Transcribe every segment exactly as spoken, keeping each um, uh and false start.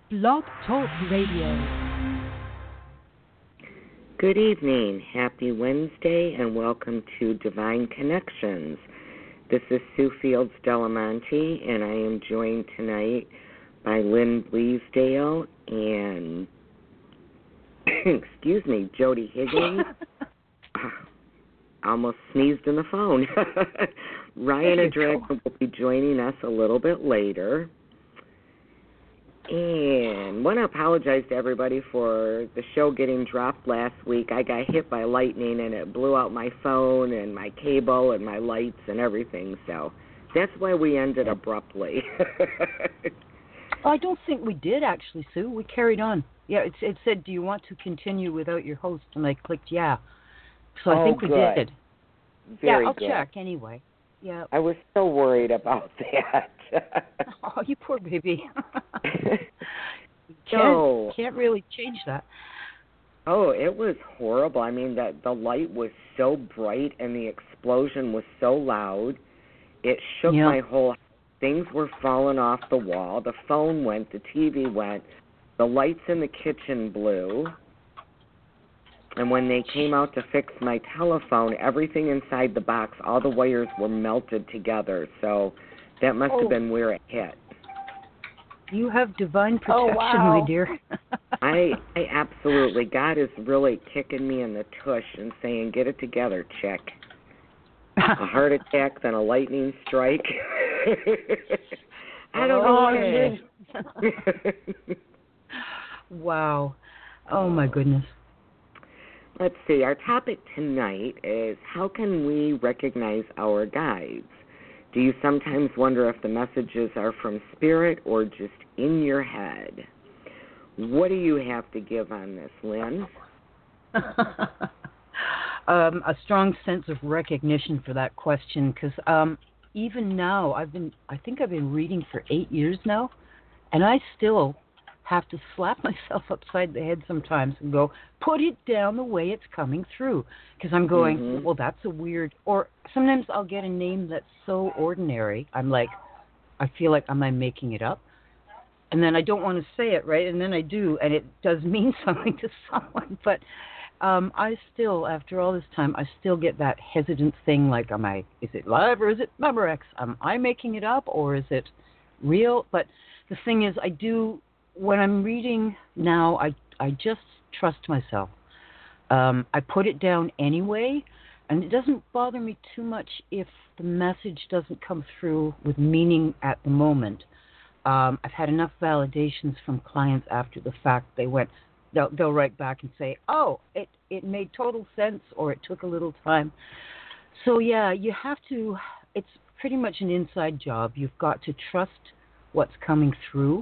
Blog Talk Radio. Good evening, happy Wednesday, and welcome to Divine Connections. This is Sue Fields Delamonte, and I am joined tonight by Lynn Bleasdale and, excuse me, Jody Higgins. I almost sneezed in the phone. Ryan Adragna will be joining us a little bit later. And want to apologize to everybody for the show getting dropped last week. I got hit by lightning, and it blew out my phone and my cable and my lights and everything. So that's why we ended abruptly. I don't think we did, actually, Sue. We carried on. Yeah, it, it said, do you want to continue without your host? And I clicked yeah. So I oh, think we good. did. Very yeah, I'll good. check anyway. Yeah. I was so worried about that. Oh, you poor baby. can't, so, can't really change that. Oh, it was horrible. I mean, the, the light was so bright and the explosion was so loud. It shook yeah. my whole house. Things were falling off the wall. The phone went. The T V went. The lights in the kitchen blew. And when they came out to fix my telephone, everything inside the box, all the wires were melted together. So that must oh. have been where it hit. You have divine protection, oh, wow. my dear. I, I absolutely. God is really kicking me in the tush and saying, get it together, chick. A heart attack, then a lightning strike. I don't oh, know. Wow. Oh, my goodness. Let's see. Our topic tonight is how can we recognize our guides? Do you sometimes wonder if the messages are from spirit or just in your head? What do you have to give on this, Lynn? um, a strong sense of recognition for that question, because um, even now, I've been, I think I've been reading for eight years now, and I still have to slap myself upside the head sometimes and go, put it down the way it's coming through. Because I'm going, mm-hmm. well, that's a weird, or sometimes I'll get a name that's so ordinary. I'm like, I feel like, am I making it up? And then I don't want to say it, right? And then I do, and it does mean something to someone. But um, I still, after all this time, I still get that hesitant thing like, am I, is it live or is it Memorex? Am I making it up or is it real? But the thing is, I do, when I'm reading now, I I just trust myself. Um, I put it down anyway, and it doesn't bother me too much if the message doesn't come through with meaning at the moment. Um, I've had enough validations from clients after the fact. They went, they'll, they'll write back and say, oh, it, it made total sense, or it took a little time. So, yeah, you have to, it's pretty much an inside job. You've got to trust what's coming through.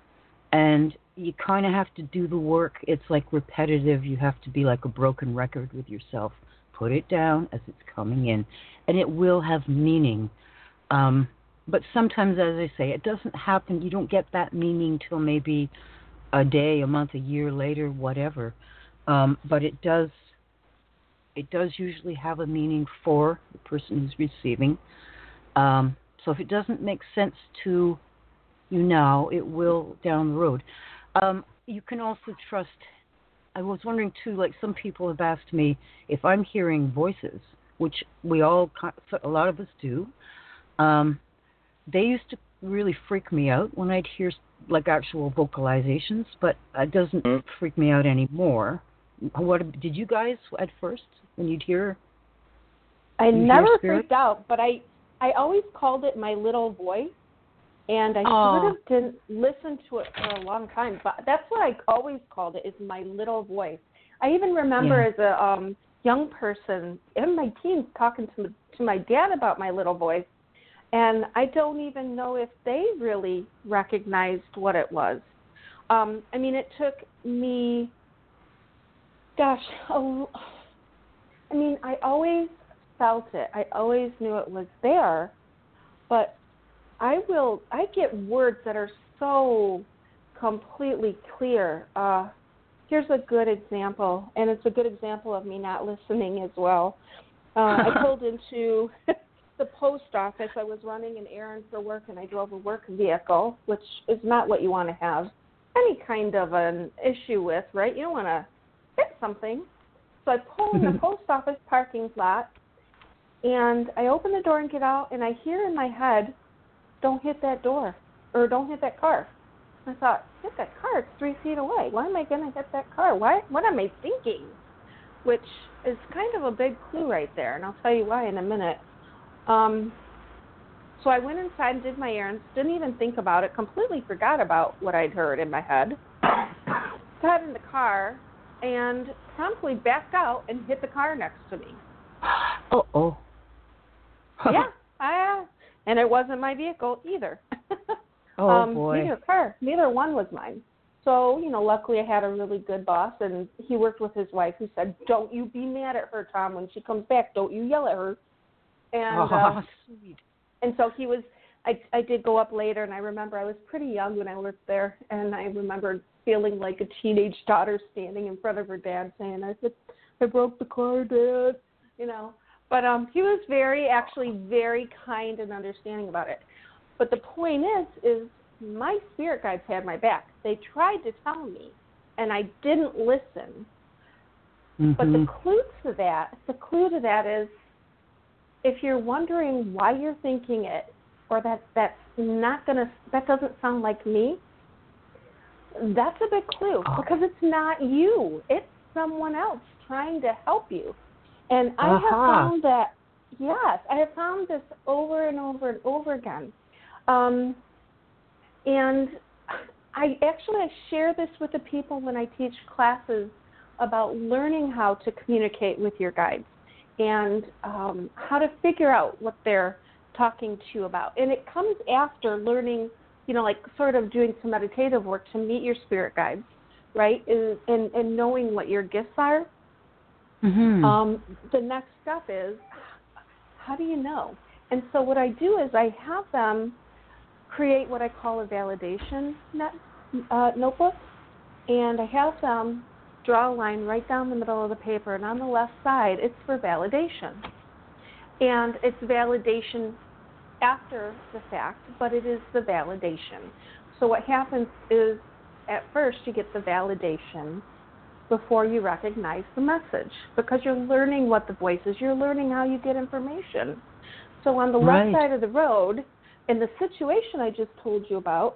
And you kind of have to do the work. It's like repetitive. You have to be like a broken record with yourself. Put it down as it's coming in, and it will have meaning. Um, but sometimes, as I say, it doesn't happen. You don't get that meaning till maybe a day, a month, a year later, whatever. Um, but it does. It does usually have a meaning for the person who's receiving. Um, so if it doesn't make sense to you now, it will down the road. Um, you can also trust, I was wondering too, like some people have asked me if I'm hearing voices, which we all, a lot of us do. Um, they used to really freak me out when I'd hear like actual vocalizations, but it doesn't mm-hmm. freak me out anymore. What did you guys at first when you'd hear? I never freaked out, but I, I always called it my little voice. And I oh. sort of didn't listen to it for a long time, but that's what I always called it, is my little voice. I even remember yeah. as a um, young person in my teens talking to, to my dad about my little voice, and I don't even know if they really recognized what it was. Um, I mean, it took me, gosh, a, I mean, I always felt it. I always knew it was there, but I will, I get words that are so completely clear. Uh, here's a good example, and it's a good example of me not listening as well. Uh, I pulled into the post office. I was running an errand for work, and I drove a work vehicle, which is not what you want to have. any kind of an issue with, right? You don't want to hit something. So I pull in the post office parking lot, and I open the door and get out, and I hear in my head, don't hit that door, or don't hit that car. I thought, hit that car, it's three feet away. Why am I going to hit that car? Why? What am I thinking? Which is kind of a big clue right there, and I'll tell you why in a minute. Um, so I went inside and did my errands, didn't even think about it, completely forgot about what I'd heard in my head, got in the car, and promptly backed out and hit the car next to me. Uh-oh. yeah, I, and it wasn't my vehicle either. oh, um, boy. Neither car, neither one was mine. So, you know, luckily I had a really good boss, and he worked with his wife who said, don't you be mad at her, Tom. When she comes back, don't you yell at her. And oh, uh, sweet. And so he was, I, I did go up later, and I remember I was pretty young when I worked there, and I remember feeling like a teenage daughter standing in front of her dad saying, I said, I broke the car, Dad, you know. But um, he was very, actually very kind and understanding about it. But the point is, is my spirit guides had my back. They tried to tell me, and I didn't listen. Mm-hmm. But the clue to that, the clue to that is, if you're wondering why you're thinking it, or that that's not gonna, that doesn't sound like me, that's a big clue, oh. because it's not you. It's someone else trying to help you. And I uh-huh. have found that, yes, I have found this over and over and over again. Um, and I actually I share this with the people when I teach classes about learning how to communicate with your guides and um, how to figure out what they're talking to you about. And it comes after learning, you know, like sort of doing some meditative work to meet your spirit guides, right, and, and, and knowing what your gifts are. Mm-hmm. Um, the next step is, how do you know? And so what I do is I have them create what I call a validation net, uh, notebook, and I have them draw a line right down the middle of the paper, and on the left side, it's for validation. And it's validation after the fact, but it is the validation. So what happens is, at first, you get the validation before you recognize the message, because you're learning what the voice is. You're learning how you get information. So on the right. left side of the road, in the situation I just told you about,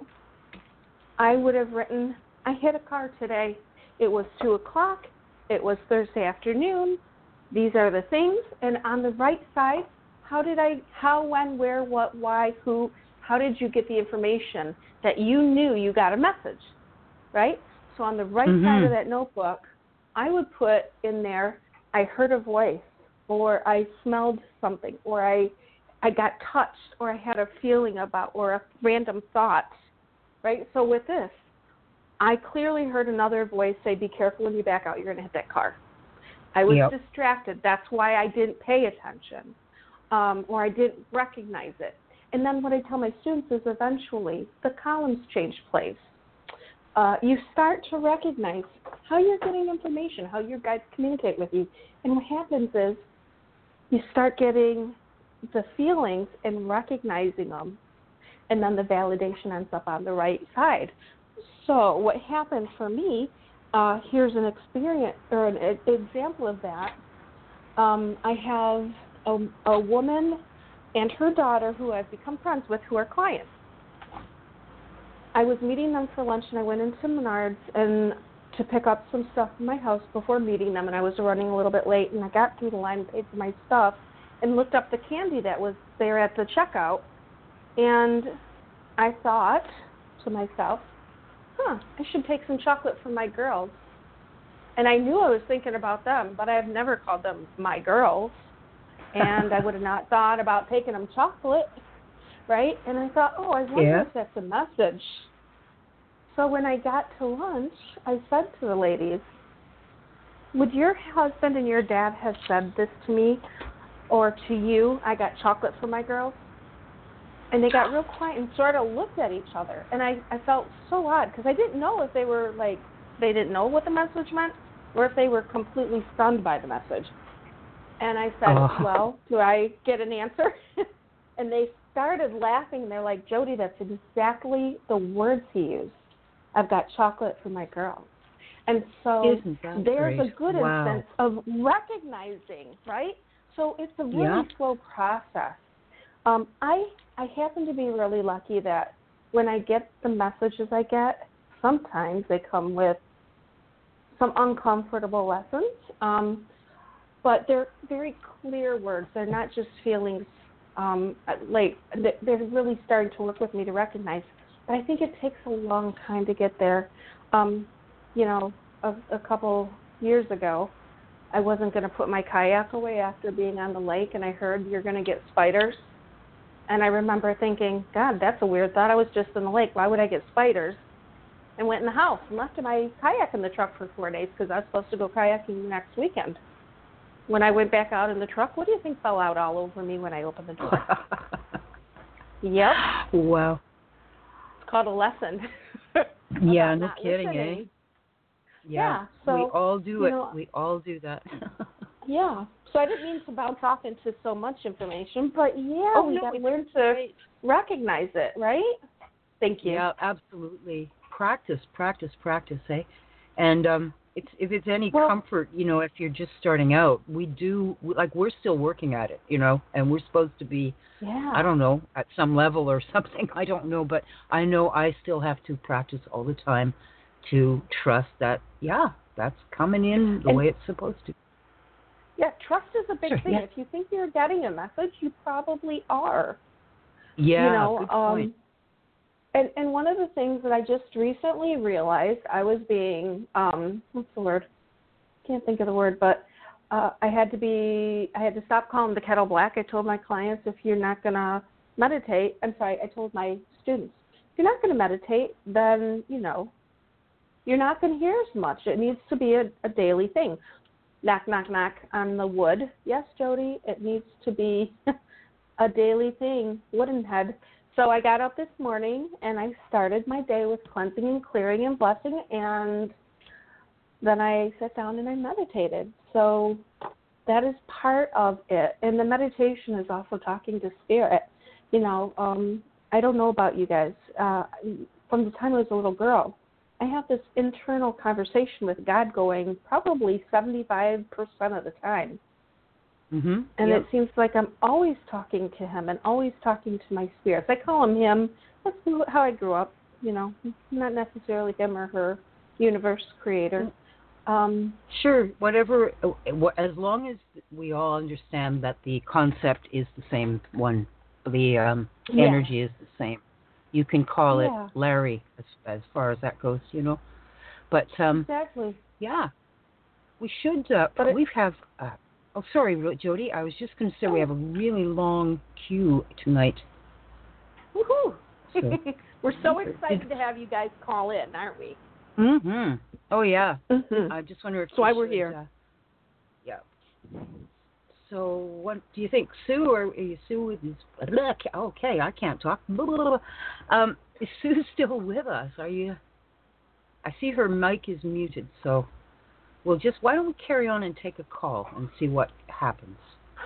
I would have written, I hit a car today. It was two o'clock. It was Thursday afternoon. These are the things. And on the right side, how did I, how, when, where, what, why, who, how did you get the information that you knew you got a message, right? So on the right mm-hmm. side of that notebook, I would put in there, I heard a voice, or I smelled something, or I I got touched, or I had a feeling about, or a random thought, right? So with this, I clearly heard another voice say, be careful when you back out, you're going to hit that car. I was yep. distracted. That's why I didn't pay attention, um, or I didn't recognize it. And then what I tell my students is eventually the columns change place. Uh, you start to recognize how you're getting information, how your guides communicate with you. And what happens is you start getting the feelings and recognizing them, and then the validation ends up on the right side. So what happened for me, uh, here's an experience or an, an example of that. Um, I have a, a woman and her daughter who I've become friends with who are clients. I was meeting them for lunch, and I went into Menards and to pick up some stuff from my house before meeting them, and I was running a little bit late, and I got through the line and paid for my stuff and looked up the candy that was there at the checkout, and I thought to myself, huh, I should take some chocolate for my girls. And I knew I was thinking about them, but I have never called them my girls, and I would have not thought about taking them chocolate, right? And I thought, oh, I wonder yeah. if that's a message. So when I got to lunch, I said to the ladies, would your husband and your dad have said this to me or to you, I got chocolate for my girls? And they got real quiet and sort of looked at each other. And I, I felt so odd because I didn't know if they were like, they didn't know what the message meant or if they were completely stunned by the message. And I said, oh. well, do I get an answer? And they started laughing. They're like, Jody, that's exactly the words he used. I've got chocolate for my girls. And so Isn't that there's great? a good Wow. sense of recognizing, right? So it's a really Yeah. slow process. Um, I I happen to be really lucky that when I get the messages I get, sometimes they come with some uncomfortable lessons, um, but they're very clear words. They're not just feelings. Um, like they're really starting to work with me to recognize. But I think it takes a long time to get there. Um, you know, a, a couple years ago, I wasn't going to put my kayak away after being on the lake, and I heard you're going to get spiders. And I remember thinking, God, that's a weird thought. I was just in the lake. Why would I get spiders? And went in the house and left my kayak in the truck for four days because I was supposed to go kayaking next weekend. When I went back out in the truck, what do you think fell out all over me when I opened the door? Yep. Wow. It's called a lesson. Yeah, no not kidding, listening. eh? Yeah, Yeah. so, we all do you it. know, we all do that. Yeah. So I didn't mean to bounce off into so much information, but yeah, Oh, we no, got to it's learn to great. recognize it, right? Thank you. Yeah, absolutely. Practice, practice, practice, eh? And um, it's if it's any Well- comfort, you know, if you're just starting out, we do we, like we're still working at it, you know, and we're supposed to be, Yeah. I don't know, at some level or something. I don't know, but I know I still have to practice all the time to trust that, yeah, that's coming in the And- way it's supposed to. Yeah, trust is a big Sure, thing. yeah. If you think you're getting a message, you probably are. Yeah, you know, good um, point. And and one of the things that I just recently realized, I was being, um, what's the word? Can't think of the word, but uh, I had to be, I had to stop calling the kettle black. I told my clients, if you're not going to meditate, I'm sorry, I told my students, if you're not going to meditate, then, you know, you're not going to hear as much. It needs to be a, a daily thing. Knock, knock, knock on the wood. Yes, Jody, it needs to be a daily thing, wooden head. So I got up this morning and I started my day with cleansing and clearing and blessing, and then I sat down and I meditated. So that is part of it. And the meditation is also talking to spirit. You know, um, I don't know about you guys. Uh, from the time I was a little girl, I have this internal conversation with God going probably seventy-five percent of the time. Mm-hmm. And Yep. it seems like I'm always talking to him and always talking to my spirits. I call him him. That's how I grew up, you know, not necessarily him or her, universe creator. Um, Sure, whatever, as long as we all understand that the concept is the same one, the um, Yeah. energy is the same. You can call Yeah. it Larry as, as far as that goes, you know. But, um, exactly. yeah, we should, uh, But it- we have, uh, oh, sorry, Jody, I was just going to say we have a really long queue tonight. Woohoo! So- We're so excited to have you guys call in, aren't we? Mm-hmm. Oh, yeah. Mm-hmm. I just wonder if That's why we we're should, here. Uh, yeah. So, what do you think, Sue? Or are you Sue? Is, look, okay, I can't talk. Blah, blah, blah. Um, is Sue still with us? Are you? I see her mic is muted, so we'll just. Why don't we carry on and take a call and see what happens?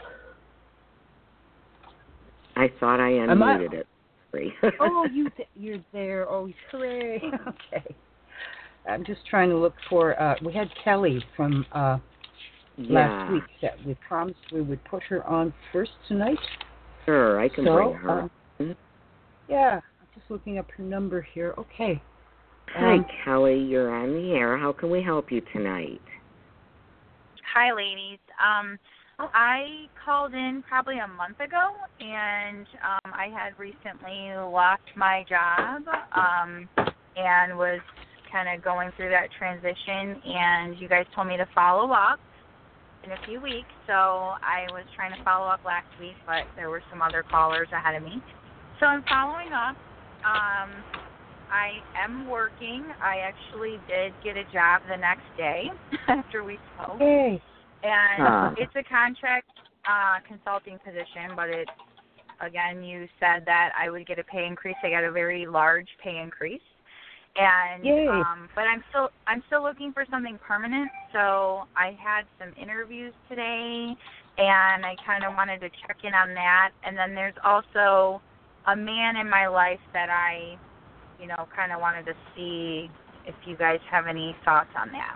I thought I Am I- unmuted it. Sorry. Oh, you th- you're there. Oh, hooray! Okay. I'm just trying to look for. Uh, we had Kelly from. Uh, yeah. last week that we promised we would put her on first tonight. Sure, I can so, bring her. um, yeah, I'm just looking up her number here. Okay. Hi, Um, Kelly. You're on the air. How can we help you tonight? Hi, ladies. Um, I called in probably a month ago, and um, I had recently lost my job um, and was kind of going through that transition, and you guys told me to follow up in a few weeks, so I was trying to follow up last week, but there were some other callers ahead of me. So I'm following up. Um, I am working. I actually did get a job the next day after we spoke. Yay. And Huh. it's a contract uh, consulting position, but it, again, you said that I would get a pay increase. I got a very large pay increase. And Yay. um but I'm still I'm still looking for something permanent. So I had some interviews today, and I kind of wanted to check in on that. And then there's also a man in my life that I you know, kind of wanted to see if you guys have any thoughts on that.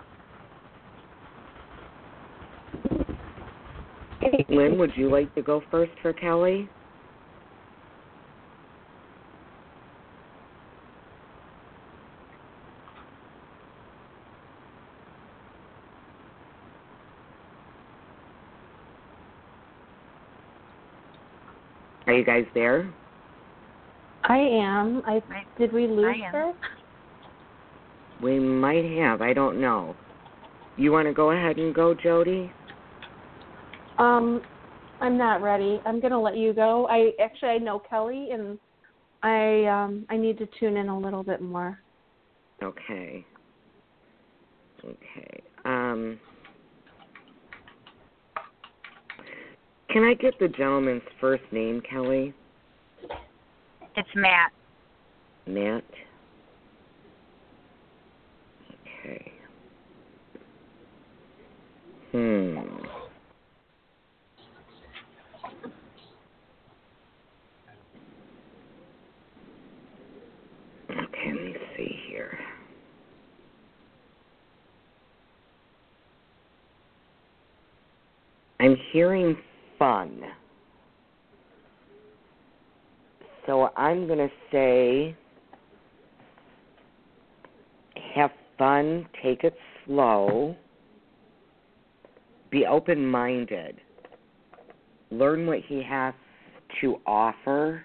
Lynn, would you like to go first for Kelly? Are you guys there? I am. I did we lose her? We might have. I don't know. You want to go ahead and go, Jody? Um, I'm not ready. I'm going to let you go. I actually I know Kelly, and I um I need to tune in a little bit more. Okay. Okay. Um. Can I get the gentleman's first name, Kelly? It's Matt. Matt. Okay. Hmm. Okay, let me see here. I'm hearing fun. So I'm going to say have fun, take it slow, be open-minded, learn what he has to offer,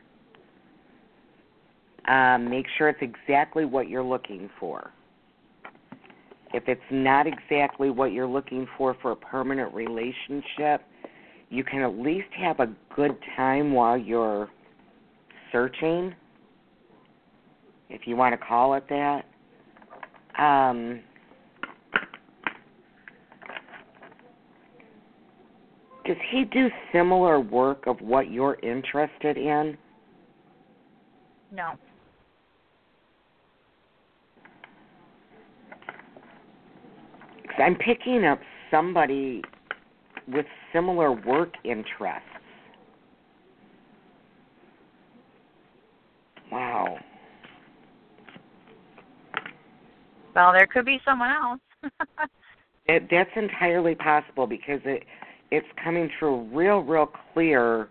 um, make sure it's exactly what you're looking for. If it's not exactly what you're looking for for a permanent relationship, you can at least have a good time while you're searching, if you want to call it that. Um, does he do similar work of what you're interested in? No. Because I'm picking up somebody with similar work interests. Wow. Well, there could be someone else. it, that's entirely possible because it it's coming through real, real clear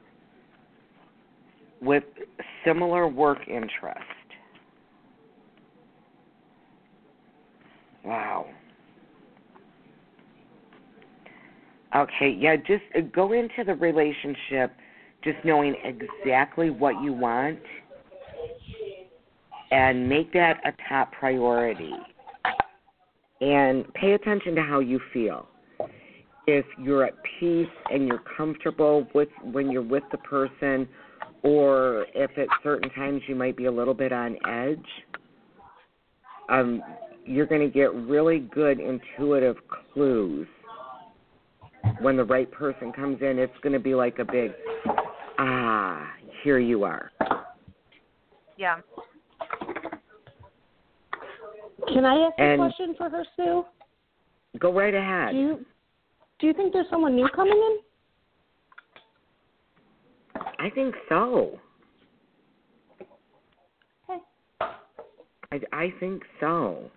with similar work interest. Wow. Okay, yeah, just go into the relationship just knowing exactly what you want and make that a top priority. And pay attention to how you feel. If you're at peace and you're comfortable with when you're with the person, or if at certain times you might be a little bit on edge, um, you're going to get really good intuitive clues. When the right person comes in, it's going to be like a big, ah, here you are. Yeah. Can I ask and a question for her, Sue? Go right ahead. Do you, do you think there's someone new coming in? I think so. Okay. I, I think so.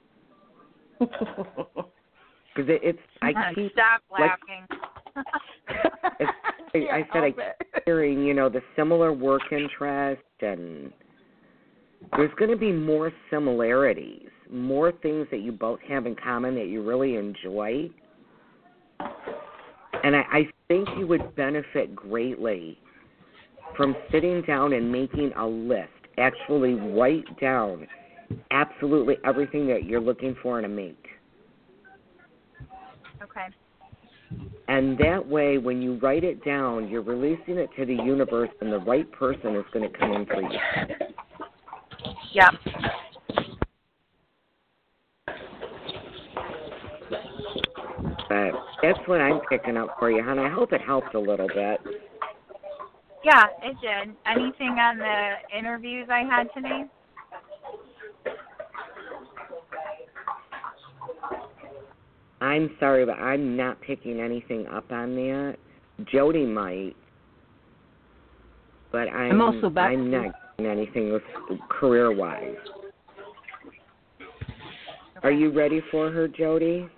Because it, it's, I keep... Stop like, laughing. it's, I, I said I keep hearing, you know, the similar work interest, and there's going to be more similarities, more things that you both have in common that you really enjoy. And I, I think you would benefit greatly from sitting down and making a list, actually write down absolutely everything that you're looking for in a mate. Okay. And that way, when you write it down, you're releasing it to the universe, and the right person is going to come in for you. Yeah. But that's what I'm picking up for you, hon. I hope it helped a little bit. Yeah, it did. Anything on the interviews I had today? I'm sorry, but I'm not picking anything up on that. Jody might, but I'm, I'm also back I'm not getting anything with career-wise. Are you ready for her, Jody?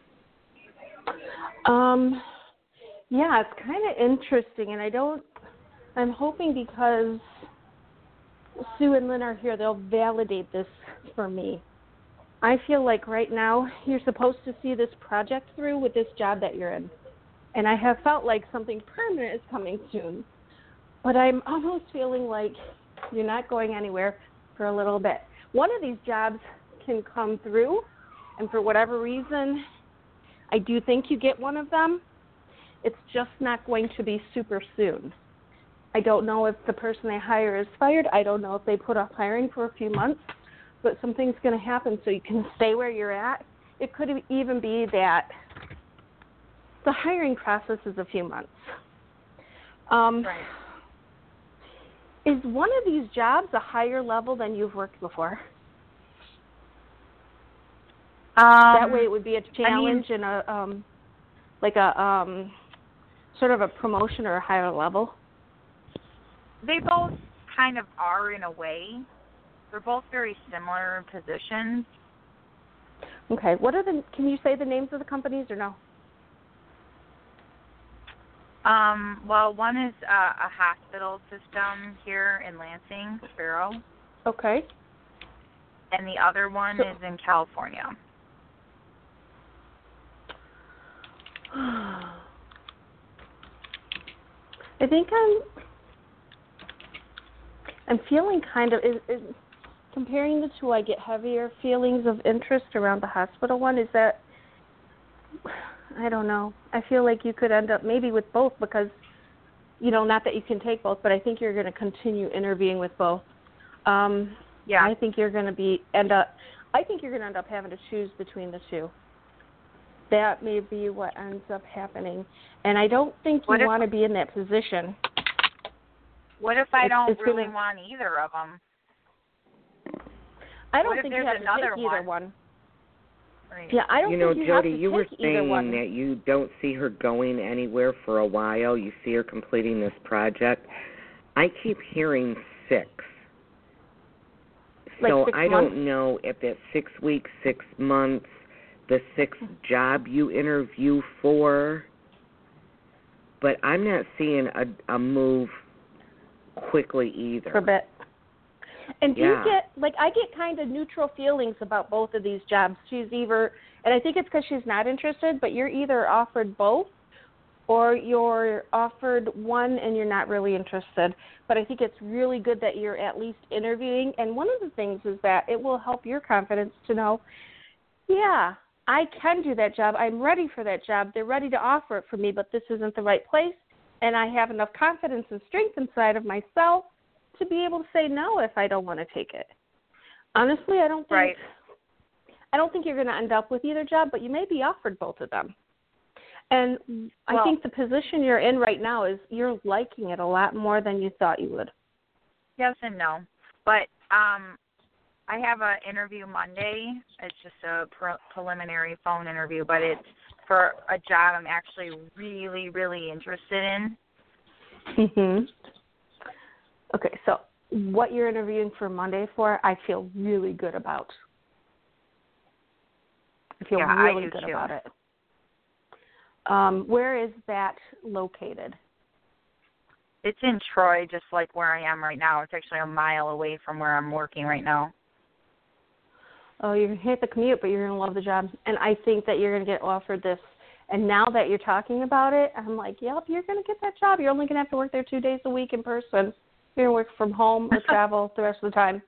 Um, yeah, it's kind of interesting, and I don't, I'm hoping because Sue and Lynn are here, they'll validate this for me. I feel like right now you're supposed to see this project through with this job that you're in. And I have felt like something permanent is coming soon. But I'm almost feeling like you're not going anywhere for a little bit. One of these jobs can come through, and for whatever reason, I do think you get one of them. It's just not going to be super soon. I don't know if the person they hire is fired. I don't know if they put off hiring for a few months, but something's going to happen so you can stay where you're at. It could even be that the hiring process is a few months. Um, right. Is one of these jobs a higher level than you've worked before? Um, that way it would be a challenge I mean, and a um, like a um, sort of a promotion or a higher level. They both kind of are in a way. They're both very similar positions. Okay. What are the? Can you say the names of the companies or no? Um, well, one is uh, a hospital system here in Lansing, Sparrow. Okay. And the other one So, is in California. I think I'm. I'm feeling kind of. Is, is, comparing the two, I get heavier feelings of interest around the hospital one. Is that? I don't know. I feel like you could end up maybe with both because, you know, not that you can take both, but I think you're going to continue interviewing with both. Um, yeah. I think you're going to be end up. I think you're going to end up having to choose between the two. That may be what ends up happening, and I don't think you want to be in that position. What if I it's, don't it's really gonna, want either of them? I don't what think if you have to another take either one. one. Right. Yeah, I don't you know, think you Jody, have to you were take either one. saying that you don't see her going anywhere for a while. You see her completing this project. I keep hearing six. Like so six I months? don't know if it's six weeks, six months, the sixth job you interview for. But I'm not seeing a, a move quickly either. For a bit. And do yeah. you get, like, I get kind of neutral feelings about both of these jobs. She's either, and I think it's because she's not interested, but you're either offered both or you're offered one and you're not really interested. But I think it's really good that you're at least interviewing. And one of the things is that it will help your confidence to know, yeah, I can do that job. I'm ready for that job. They're ready to offer it for me, but this isn't the right place. And I have enough confidence and strength inside of myself to be able to say no if I don't want to take it. Honestly, I don't think right. I don't think you're going to end up with either job, but you may be offered both of them. And well, I think the position you're in right now is you're liking it a lot more than you thought you would. Yes and no. But um, I have an interview Monday. It's just a pre- preliminary phone interview, but it's for a job I'm actually really, really interested in. Mhm. Okay, so what you're interviewing for Monday for, I feel really good about. I feel yeah, really I do good too. about it. Um, where is that located? It's in Troy, just like where I am right now. It's actually a mile away from where I'm working right now. Oh, you're going to hate the commute, but you're going to love the job. And I think that you're going to get offered this. And now that you're talking about it, I'm like, yep, you're going to get that job. You're only going to have to work there two days a week in person. You're going to work from home or travel the rest of the time.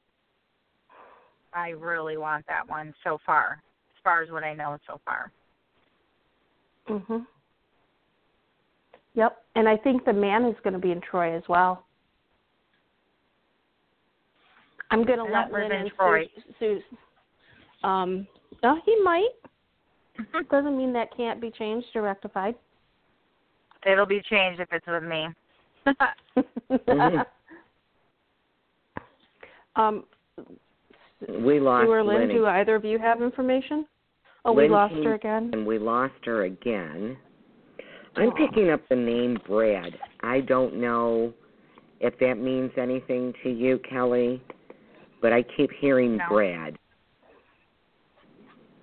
I really want that one so far, as far as what I know so far. Mhm. Yep, and I think the man is going to be in Troy as well. I'm going to I let don't live Lynn in and Troy. Sue. Sue um, oh, he might. Doesn't mean that can't be changed or rectified. It'll be changed if it's with me. mm-hmm. um, we lost Sue or Lynn, Lenny. do either of you have information? Oh, Lynn we lost came, her again? And we lost her again. I'm Aww. picking up the name Brad. I don't know if that means anything to you, Kelly, but I keep hearing no. Brad.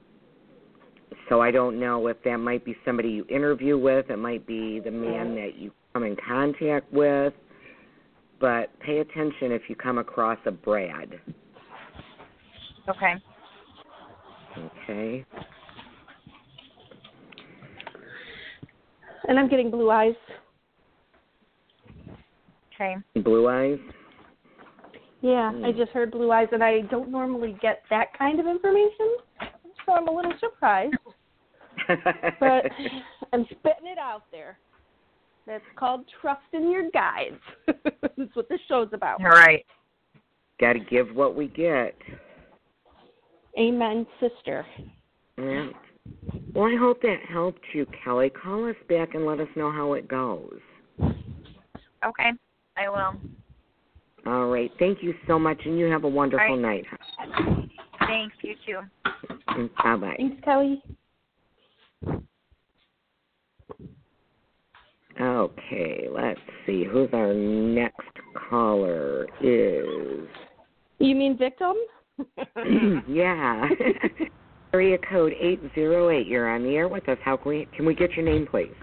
So I don't know if that might be somebody you interview with. It might be the man that you come in contact with. But pay attention if you come across a Brad. Okay. Okay. And I'm getting blue eyes. Okay. Blue eyes? Yeah, Mm. I just heard blue eyes, and I don't normally get that kind of information, so I'm a little surprised. But I'm spitting it out there. That's called Trust in Your Guides. That's what this show's about. All right. Got to give what we get. Amen, sister. Yeah. Well, I hope that helped you, Kelly. Call us back and let us know how it goes. Okay, I will. All right. Thank you so much, and you have a wonderful right. night. Thanks, you too. Bye-bye. Thanks, Kelly. Okay, let's see. Who's our next caller is... You mean victim? Yeah. Area code eight zero eight. You're on the air with us. How can we, can we get your name, please?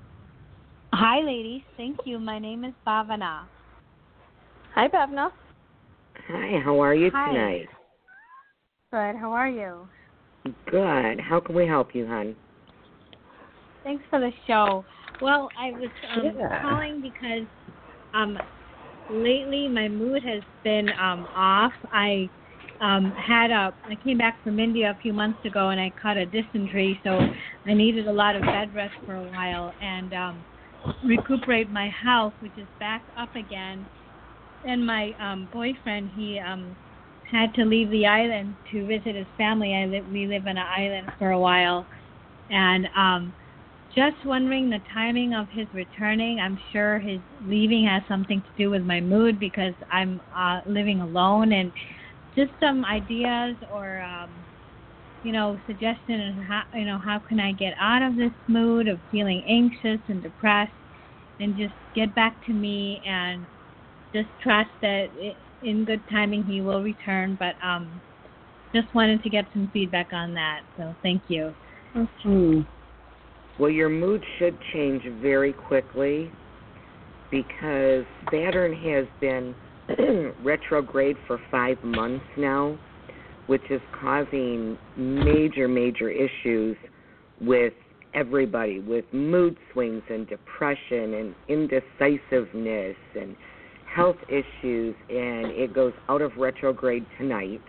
Hi, ladies. Thank you. My name is Bhavana. Hi, Bhavna. Hi, how are you Hi. tonight? Good. How are you? Good. How can we help you, hon? Thanks for the show. Well, I was um, Yeah. calling because um, lately my mood has been um, off. I um, had a I came back from India a few months ago and I caught a dysentery, so I needed a lot of bed rest for a while and um, recuperate my health, which is back up again. And my um, boyfriend, he um, had to leave the island to visit his family. I live, we live on an island for a while, and um, just wondering the timing of his returning. I'm sure his leaving has something to do with my mood because I'm uh, living alone, and just some ideas or um, you know suggestion on how you know how can I get out of this mood of feeling anxious and depressed, and just get back to me and just trust that it, in good timing he will return. But um, just wanted to get some feedback on that. So thank you. Hmm. Well, your mood should change very quickly because Saturn has been retrograde for five months now, which is causing major, major issues with everybody, with mood swings and depression and indecisiveness and health issues, and it goes out of retrograde tonight.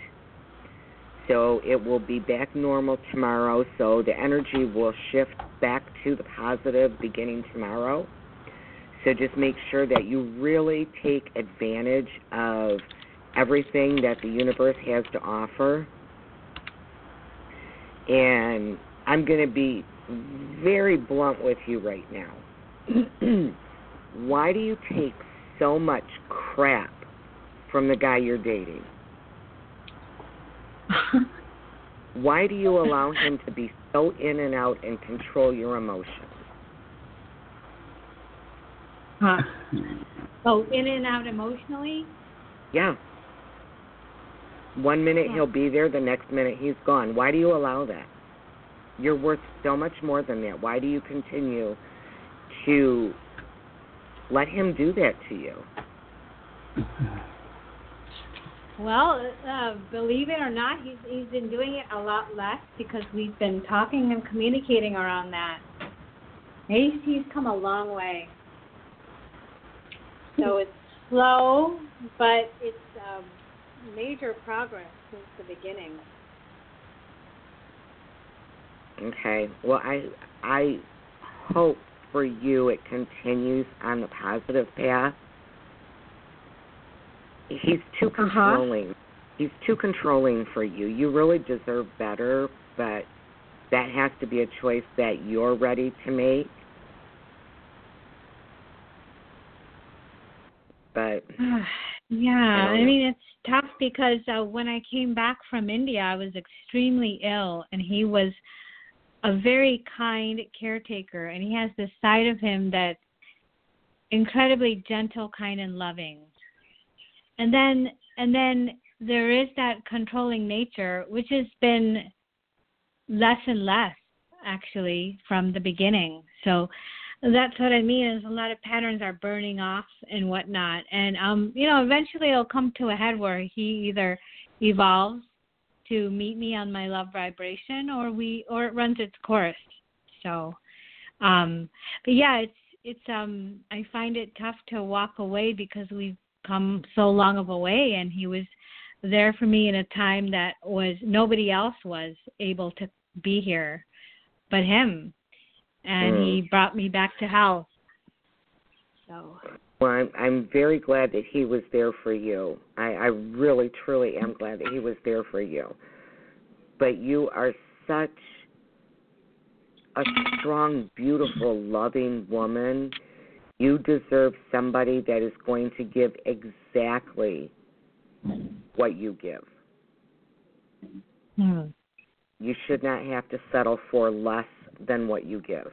So it will be back normal tomorrow, so the energy will shift back to the positive beginning tomorrow. So just make sure that you really take advantage of everything that the universe has to offer. And I'm going to be very blunt with you right now. Why do you take so much crap from the guy you're dating? Why do you allow him to be so in and out and control your emotions? Huh. Oh, in and out emotionally? Yeah. One minute Huh. he'll be there, the next minute he's gone. Why do you allow that? You're worth so much more than that. Why do you continue to let him do that to you? Well, uh, believe it or not, he's he's been doing it a lot less because we've been talking and communicating around that. He's he's come a long way. So it's slow, but it's um, major progress since the beginning. Okay. Well, I I hope for you it continues on the positive path. He's too controlling. Uh-huh. He's too controlling for you. You really deserve better, but that has to be a choice that you're ready to make. But yeah, I, I mean, it's tough because uh, when I came back from India, I was extremely ill, and he was a very kind caretaker, and he has this side of him that's incredibly gentle, kind, and loving. And then, and then there is that controlling nature, which has been less and less actually, from the beginning. So that's what I mean is a lot of patterns are burning off and whatnot. And, um, you know, eventually it'll come to a head where he either evolves to meet me on my love vibration or we or it runs its course. So, um, but yeah, it's, it's, um, I find it tough to walk away because we've come so long of a way, and he was there for me in a time that was nobody else was able to be here but him, and mm. he brought me back to health. So well, I'm I'm very glad that he was there for you. I, I really truly am glad that he was there for you. But you are such a strong, beautiful, loving woman. You deserve somebody that is going to give exactly what you give. Hmm. You should not have to settle for less than what you give.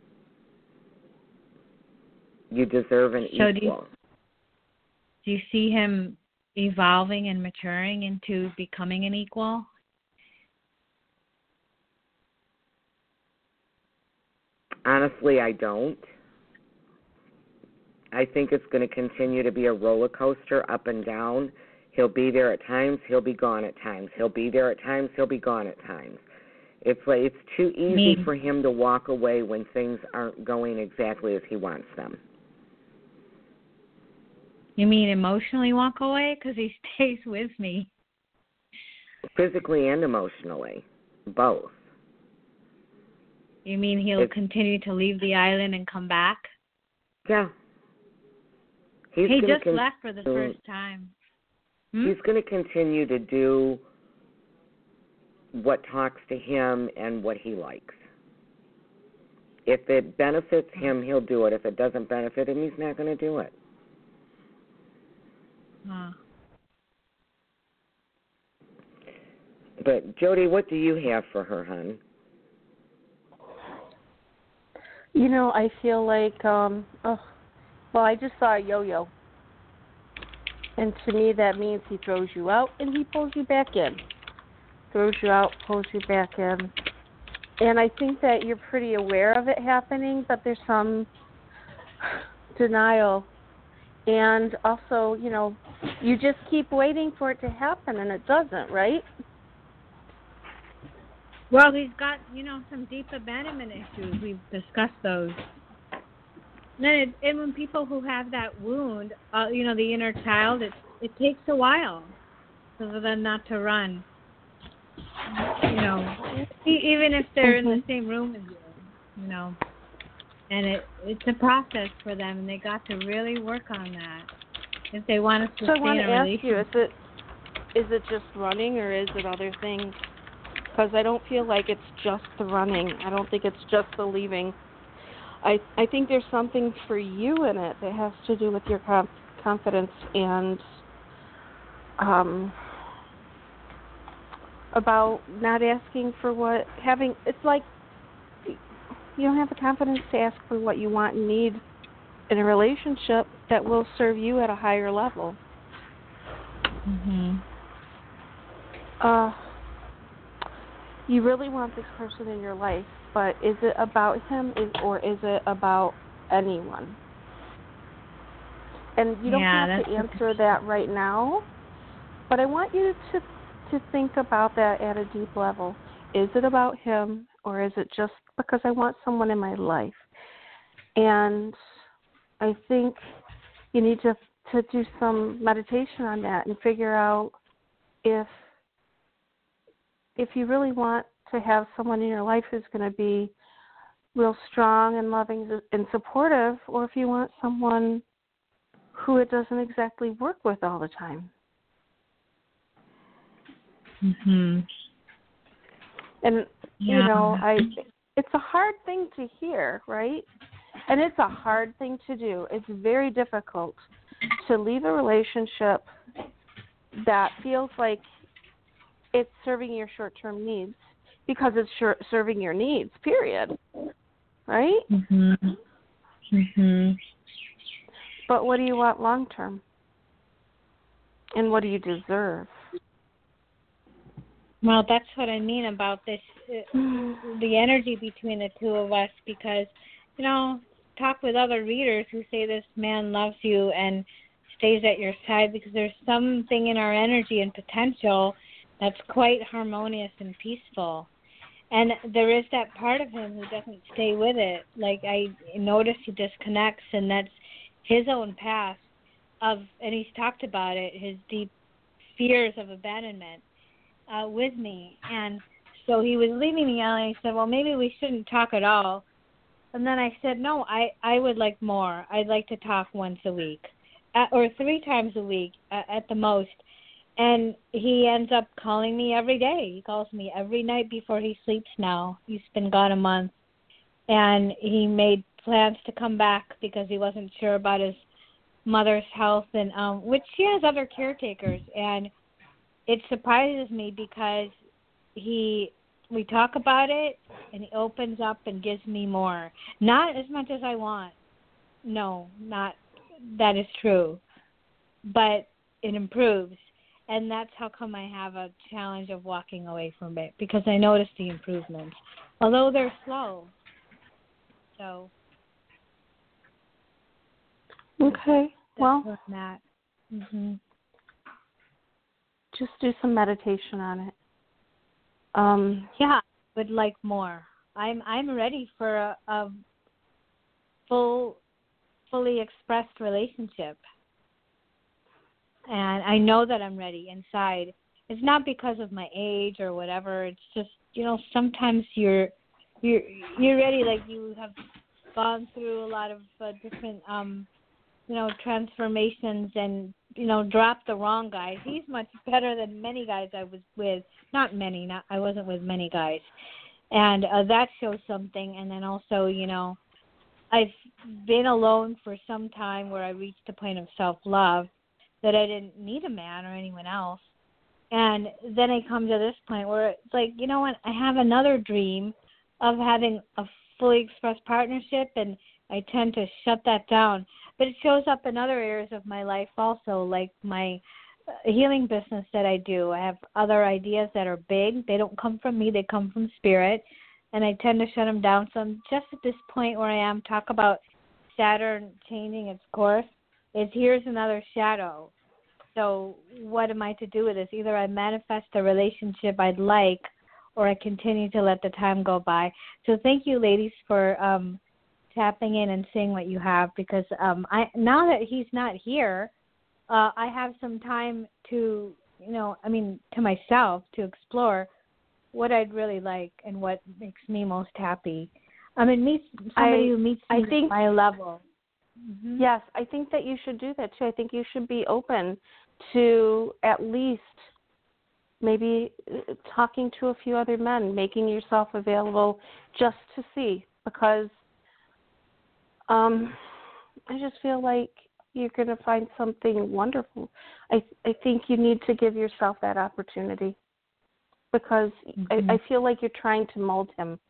You deserve an so equal. Do you, do you see him evolving and maturing into becoming an equal? Honestly, I don't. I think it's going to continue to be a roller coaster up and down. He'll be there at times, he'll be gone at times. He'll be there at times, he'll be gone at times. It's like it's too easy Me. for him to walk away when things aren't going exactly as he wants them. You mean emotionally walk away? Because he stays with me. Physically and emotionally, both. You mean he'll it's, continue to leave the island and come back? Yeah. He's he just con- left for the first time. Hmm? He's going to continue to do what talks to him and what he likes. If it benefits him, he'll do it. If it doesn't benefit him, he's not going to do it. Huh. But, Jody, what do you have for her, hon? You know, I feel like, um, oh, well, I just saw a yo-yo. And to me, that means he throws you out and he pulls you back in. Throws you out, pulls you back in. And I think that you're pretty aware of it happening, but there's some denial. And also, you know, you just keep waiting for it to happen, and it doesn't, right? Well, he's got, you know, some deep abandonment issues. We've discussed those. And, it, and when people who have that wound, uh, you know, the inner child, it, it takes a while for them not to run. You know, even if they're in the same room as you, you know. And it it's a process for them, and they got to really work on that if they want to sustain so I want to a ask you, relationship. is it, is it just running or is it other things? Because I don't feel like it's just the running. I don't think it's just the leaving. I I think there's something for you in it that has to do with your com- confidence and um, about not asking for what, having, it's like you don't have the confidence to ask for what you want and need in a relationship that will serve you at a higher level. Mm-hmm. Uh, you really want this person in your life, but is it about him is, or is it about anyone? And you don't yeah, have to answer that right now, but I want you to to think about that at a deep level. Is it about him, or is it just because I want someone in my life? And I think you need to to do some meditation on that and figure out if if you really want to have someone in your life who's going to be real strong and loving and supportive, or if you want someone who it doesn't exactly work with all the time. Mhm. And yeah. you know, I it's a hard thing to hear, right? And it's a hard thing to do. It's very difficult to leave a relationship that feels like it's serving your short-term needs because it's short, serving your needs, period. Right? Mhm. Mhm. But what do you want long-term? And what do you deserve? Well, that's what I mean about this, uh, the energy between the two of us, because, you know, talk with other readers who say this man loves you and stays at your side, because there's something in our energy and potential that's quite harmonious and peaceful. And there is that part of him who doesn't stay with it. Like, I notice he disconnects, and that's his own past of, and he's talked about it, his deep fears of abandonment uh, with me. And so he was leaving me, and I said, well, maybe we shouldn't talk at all. And then I said, no, I, I would like more. I'd like to talk once a week, uh, or three times a week uh, at the most. And he ends up calling me every day. He calls me every night before he sleeps now. He's been gone a month. And he made plans to come back because he wasn't sure about his mother's health, and um, which she has other caretakers. And it surprises me because he, we talk about it, and he opens up and gives me more. Not as much as I want. No, not that is true. But it improves. And that's how come I have a challenge of walking away from it, because I notice the improvements, although they're slow. So. Okay. Well, that's that. Mm-hmm. Just do some meditation on it. Um, yeah, I would like more. I'm I'm ready for a, a full, fully expressed relationship. And I know that I'm ready inside. It's not because of my age or whatever. It's just, you know, sometimes you're you're you're ready, like you have gone through a lot of uh, different, um, you know, transformations, and you know, dropped the wrong guy. He's much better than many guys I was with. Not many. Not I wasn't with many guys, and uh, that shows something. And then also, you know, I've been alone for some time where I reached a point of self-love that I didn't need a man or anyone else. And then I come to this point where it's like, you know what, I have another dream of having a fully expressed partnership, and I tend to shut that down. But it shows up in other areas of my life also, like my healing business that I do. I have other ideas that are big. They don't come from me. They come from spirit, and I tend to shut them down. So I'm just at this point where I am, talk about Saturn changing its course. Is here's another shadow. So what am I to do with this? Either I manifest the relationship I'd like, or I continue to let the time go by. So thank you, ladies, for um, tapping in and seeing what you have, because um, I now that he's not here, uh, I have some time to, you know, I mean, to myself to explore what I'd really like and what makes me most happy. I mean, meet somebody I, who meets me I think, at my level. Mm-hmm. Yes, I think that you should do that too. I think you should be open to at least maybe talking to a few other men, making yourself available just to see, because um, I just feel like you're going to find something wonderful. I I think you need to give yourself that opportunity, because mm-hmm. I, I feel like you're trying to mold him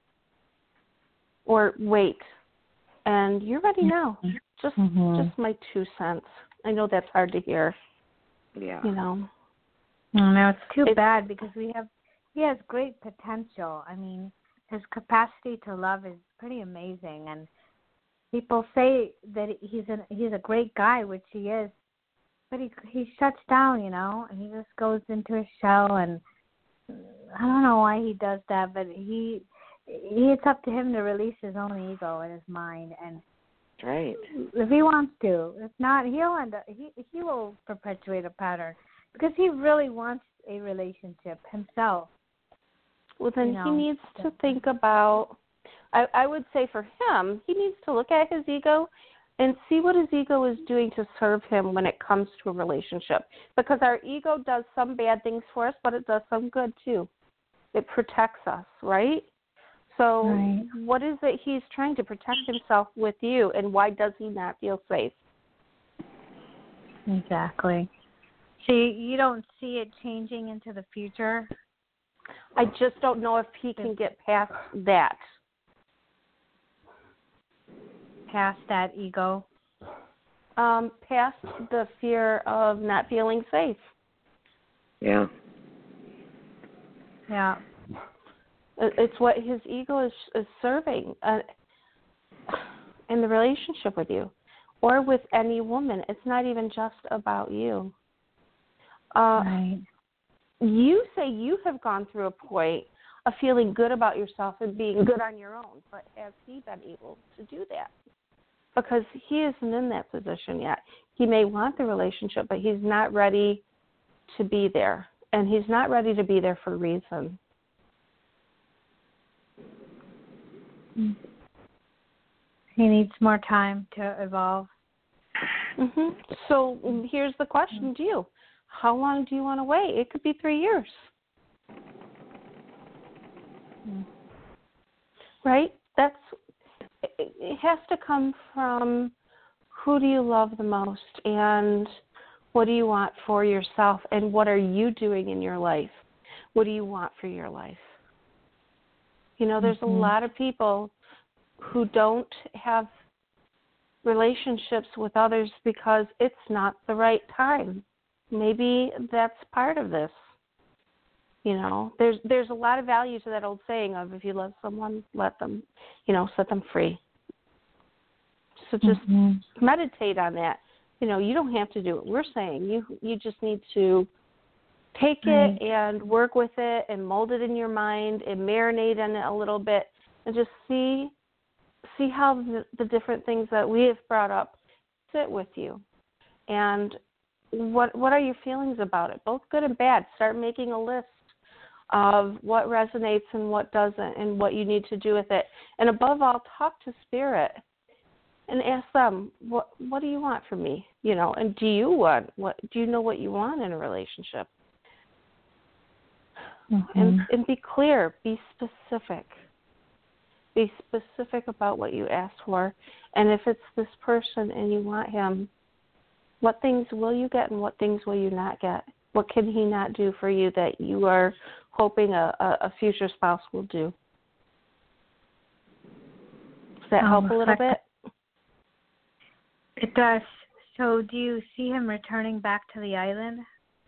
or wait, and you're ready now. Just mm-hmm. just my two cents. I know that's hard to hear. Yeah. You know. No, it's too it's, bad, because we have he has great potential. I mean, his capacity to love is pretty amazing, and people say that he's an he's a great guy, which he is, but he he shuts down, you know, and he just goes into his shell, and I don't know why he does that, but he, he it's up to him to release his own ego and his mind, and right. if he wants to. If not, he'll end up, he he will perpetuate a pattern, because he really wants a relationship himself. Well, then you know, he needs to think about, I, I would say for him, he needs to look at his ego and see what his ego is doing to serve him when it comes to a relationship. Because our ego does some bad things for us, but it does some good too. It protects us, right? So right. What is it he's trying to protect himself with you, and why does he not feel safe? Exactly. So you don't see it changing into the future? I just don't know if he can get past that. Past that ego? Um, past the fear of not feeling safe. Yeah. Yeah. It's what his ego is, is serving uh, in the relationship with you or with any woman. It's not even just about you. Uh, Right. You say you have gone through a point of feeling good about yourself and being good on your own, but has he been able to do that? Because he isn't in that position yet. He may want the relationship, but he's not ready to be there. And he's not ready to be there for a reason. He needs more time to evolve. Mm-hmm. So here's the question to you. How long do you want to wait? It could be three years. Mm. Right? That's it has to come from who do you love the most and what do you want for yourself and what are you doing in your life? What do you want for your life? You know, there's mm-hmm. a lot of people who don't have relationships with others because it's not the right time. Maybe that's part of this. You know, there's there's a lot of value to that old saying of if you love someone, let them, you know, set them free. So just mm-hmm. meditate on that. You know, you don't have to do what we're saying. You you just need to take right. it and work with it and mold it in your mind and marinate in it a little bit and just see see how the, the different things that we have brought up sit with you. And what what are your feelings about it, both good and bad? Start making a list of what resonates and what doesn't and what you need to do with it. And above all, talk to Spirit and ask them, what what do you want from me? You know, and do you want what do you know what you want in a relationship? Mm-hmm. And and be clear, be specific. Be specific about what you asked for. And if it's this person and you want him, what things will you get and what things will you not get? What can he not do for you that you are hoping a, a, a future spouse will do? Does that um, help a little bit? It does. So do you see him returning back to the island?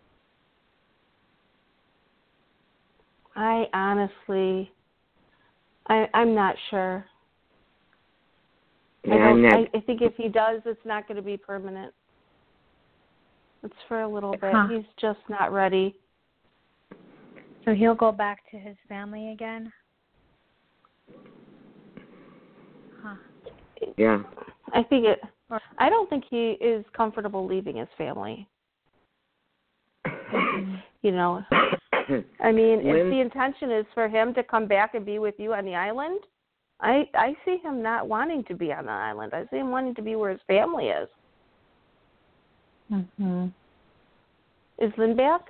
I honestly, I, I'm not sure. Yeah, I, don't, not... I, I think if he does, it's not going to be permanent. It's for a little bit. Huh. He's just not ready. So he'll go back to his family again? Huh. Yeah. I think it. I don't think he is comfortable leaving his family. You know, I mean, when, if the intention is for him to come back and be with you on the island, I I see him not wanting to be on the island. I see him wanting to be where his family is. Mm-hmm. Is Lynn back?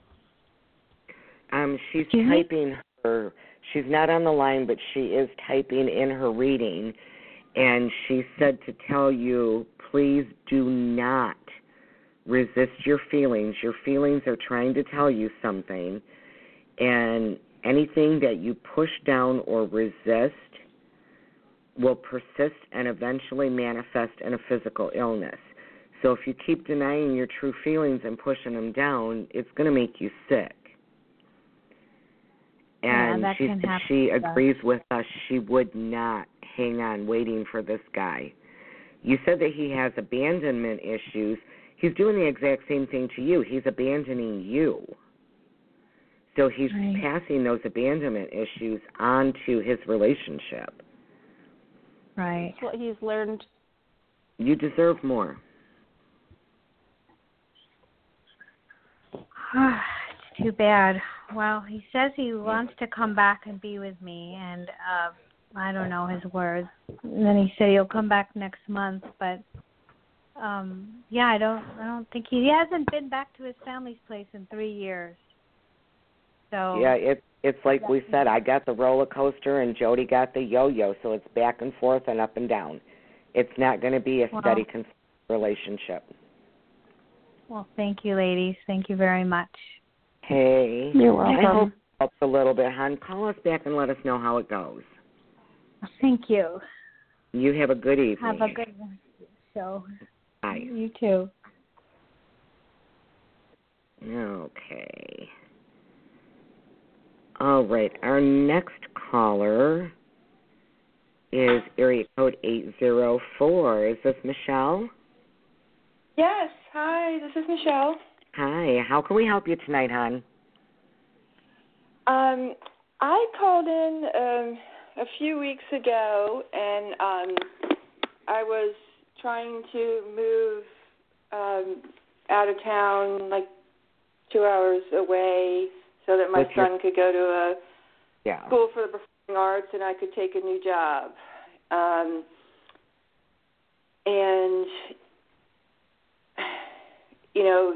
Um, she's Excuse typing me? her. She's not on the line, but she is typing in her reading, and she said to tell you, please do not resist your feelings. Your feelings are trying to tell you something, and anything that you push down or resist will persist and eventually manifest in a physical illness. So if you keep denying your true feelings and pushing them down, it's going to make you sick. And yeah, that she can happen. she agrees with us. She would not hang on waiting for this guy. You said that he has abandonment issues. He's doing the exact same thing to you. He's abandoning you. So he's right. passing those abandonment issues on to his relationship. Right. That's what he's learned. You deserve more. It's too bad. Well, he says he wants to come back and be with me, and uh, I don't know his words. And then he said he'll come back next month, but um, yeah, I don't. I don't think he, he hasn't been back to his family's place in three years. So yeah, it it's like we said. I got the roller coaster, and Jody got the yo-yo, so it's back and forth and up and down. It's not going to be a well, steady relationship. Well, thank you, ladies. Thank you very much. Hey. You're welcome. I hope it helps a little bit, hon. Call us back and let us know how it goes. Thank you. You have a good evening. Have a good show. Bye. You too. Okay. All right. Our next caller is area code eight zero four. Is this Michelle? Yes. Hi, this is Michelle. Hi. How can we help you tonight, hon? Um, I called in um, a few weeks ago, and um, I was trying to move um, out of town, like two hours away, so that my With your- son could go to a Yeah. school for the performing arts, and I could take a new job. Um, and you know,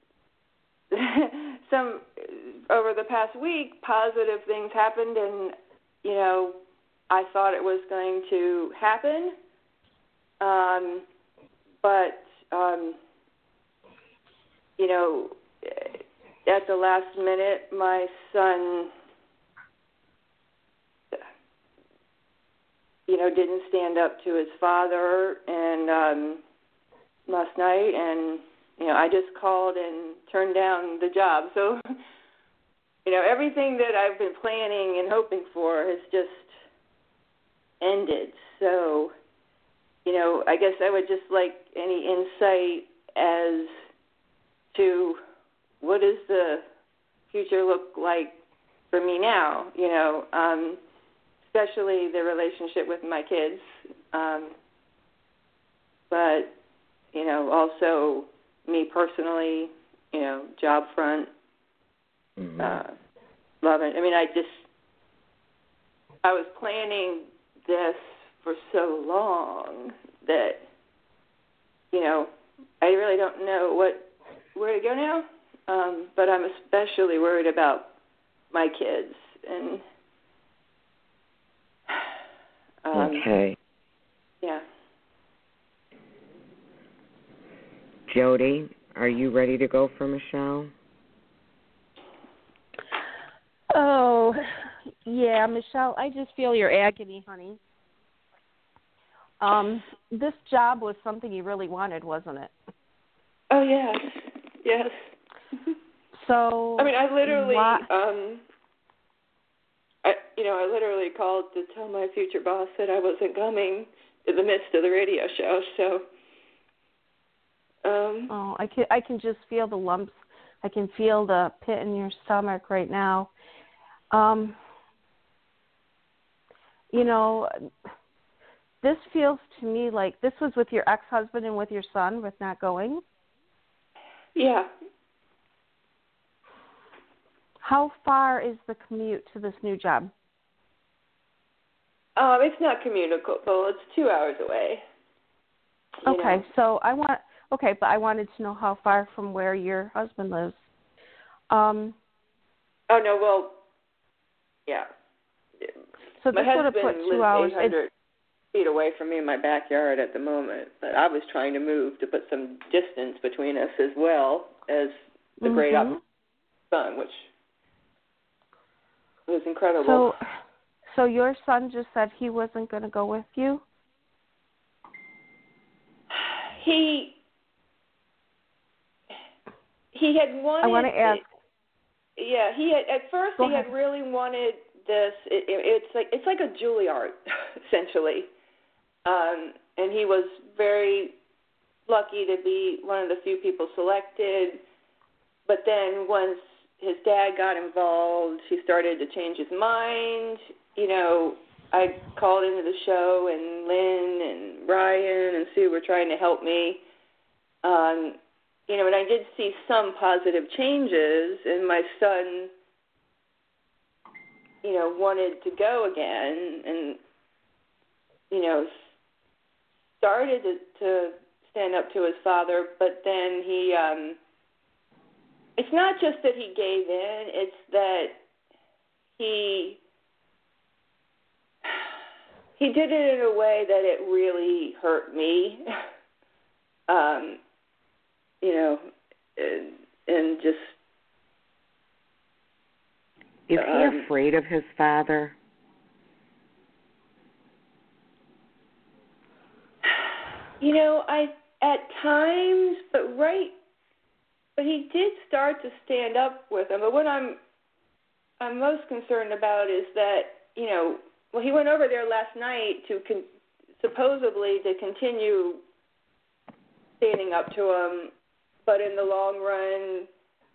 some over the past week, positive things happened, and you know, I thought it was going to happen, um, but um, you know, at the last minute, my son, you know, didn't stand up to his father, and um, last night, and you know, I just called and turned down the job. So, you know, everything that I've been planning and hoping for has just ended. So, you know, I guess I would just like any insight as to what does the future look like for me now, you know, um, especially the relationship with my kids. Um, but, you know, also me personally, you know, job front, Mm-hmm. uh, loving. I mean, I just, I was planning this for so long that, you know, I really don't know what where to go now. Um, but I'm especially worried about my kids and. Um, okay. Yeah. Jody, are you ready to go for Michelle? Oh, yeah, Michelle, I just feel your agony, honey. Um, this job was something you really wanted, wasn't it? Oh, yes. Yes. So, I mean, I literally, why, um, I, you know, I literally called to tell my future boss that I wasn't coming in the midst of the radio show, so. Um, oh, I can I can just feel the lumps. I can feel the pit in your stomach right now. Um, you know, this feels to me like this was with your ex-husband and with your son with not going. yeah. How far is the commute to this new job? Um, it's not communicable. It's two hours away. you Okay, know. so I want okay, but I wanted to know how far from where your husband lives. Um, Oh, no, well, yeah. so My this would have husband put two lives hours. eight hundred feet away from me in my backyard at the moment, but I was trying to move to put some distance between us as well as the Mm-hmm. great opportunity son, which was incredible. So, so your son just said he wasn't going to go with you? He he had wanted. I want to ask. Yeah, he had at first Go he ahead. had really wanted this. It, it, it's like it's like a Juilliard, essentially, um, and he was very lucky to be one of the few people selected. But then once his dad got involved, he started to change his mind. You know, I called into the show, and Lynn and Ryan and Sue were trying to help me. Um, you know, and I did see some positive changes, and my son, you know, wanted to go again, and you know, started to, to stand up to his father. But then he, um, it's not just that he gave in; it's that he he did it in a way that it really hurt me. um, you know, and, and just. Is he um, afraid of his father? You know, I at times, but right, but he did start to stand up with him. But what I'm I'm most concerned about is that, you know, well, he went over there last night to con- supposedly to continue standing up to him, but in the long run,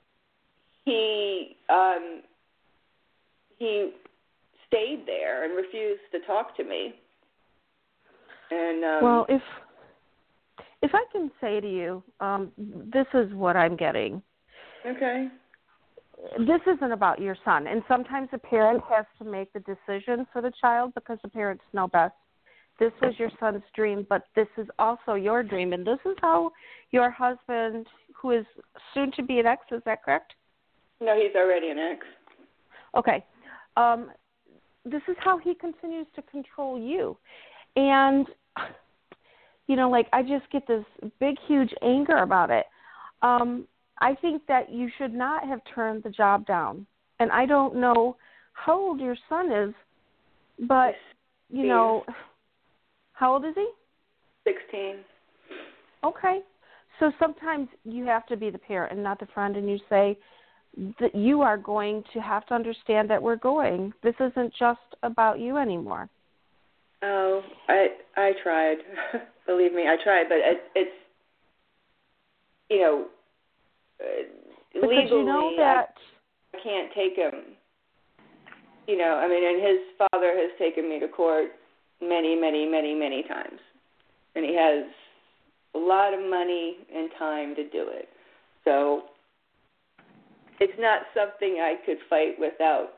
he um, he stayed there and refused to talk to me. And um, well, if if I can say to you, um, this is what I'm getting. Okay. This isn't about your son, and sometimes a parent has to make the decision for the child because the parents know best. This was your son's dream, but this is also your dream, and this is how your husband, who is soon to be an ex, is that correct? No, he's already an ex. Okay. Um, this is how he continues to control you. And, you know, like, I just get this big, huge anger about it. Um, I think that you should not have turned the job down. And I don't know how old your son is, but, you know, how old is he? sixteen. Okay. So sometimes you have to be the parent and not the friend, and you say that you are going to have to understand that we're going. This isn't just about you anymore. Oh, I I tried. Believe me, I tried, but it, it's, you know, uh, because legally, you know that I, I can't take him. You know, I mean, and his father has taken me to court many, many, many, many times. And he has a lot of money and time to do it. So it's not something I could fight without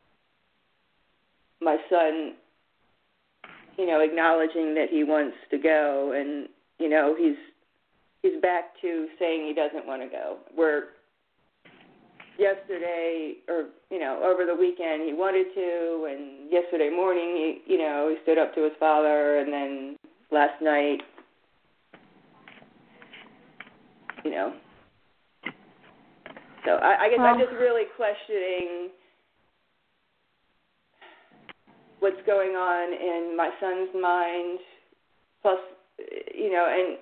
my son, you know, acknowledging that he wants to go. And, you know, he's he's back to saying he doesn't want to go. Where yesterday, or, you know, over the weekend he wanted to, and yesterday morning, he, you know, he stood up to his father, and then last night, you know. So I, I guess well, I'm just really questioning what's going on in my son's mind, plus, you know, and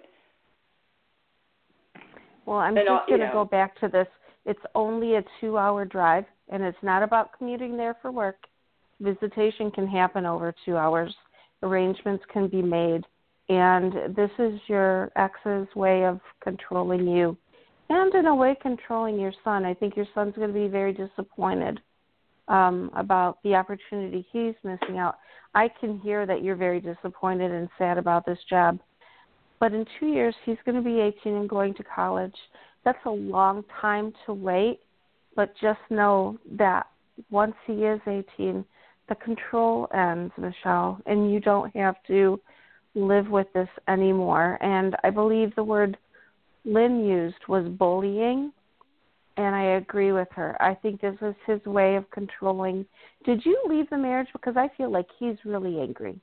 well, I'm and just all, going to know. go back to this. It's only a two-hour drive, and it's not about commuting there for work. Visitation can happen over two hours. Arrangements can be made, and this is your ex's way of controlling you, and in a way controlling your son. I think your son's going to be very disappointed um, about the opportunity he's missing out. I can hear that you're very disappointed and sad about this job, but in two years he's going to be eighteen and going to college. That's a long time to wait, but just know that once he is eighteen, the control ends, Michelle, and you don't have to live with this anymore. And I believe the word Lynn used was bullying, and I agree with her. I think this is his way of controlling. Did you leave the marriage? Because I feel like he's really angry.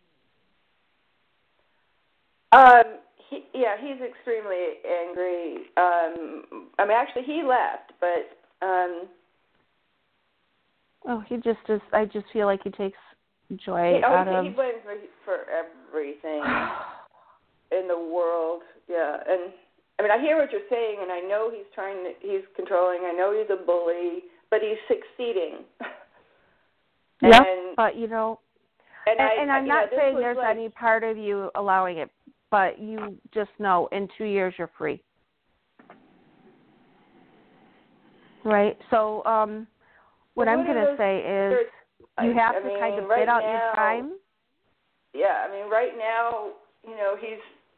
Um, he, yeah, he's extremely angry. Um, I mean, actually, he left, but um, oh, he just is. I just feel like he takes joy he, out oh, of. he blames me for everything in the world. Yeah, and I mean, I hear what you're saying, and I know he's trying to. He's controlling. I know he's a bully, but he's succeeding. Yeah, and, but you know, and, and, I, and I'm you not know, saying there's like, any part of you allowing it, but you just know in two years you're free. Right? So um, what well, I'm going to say is you have I to mean, kind of right bid out now, your time. Yeah, I mean, right now, you know, he's,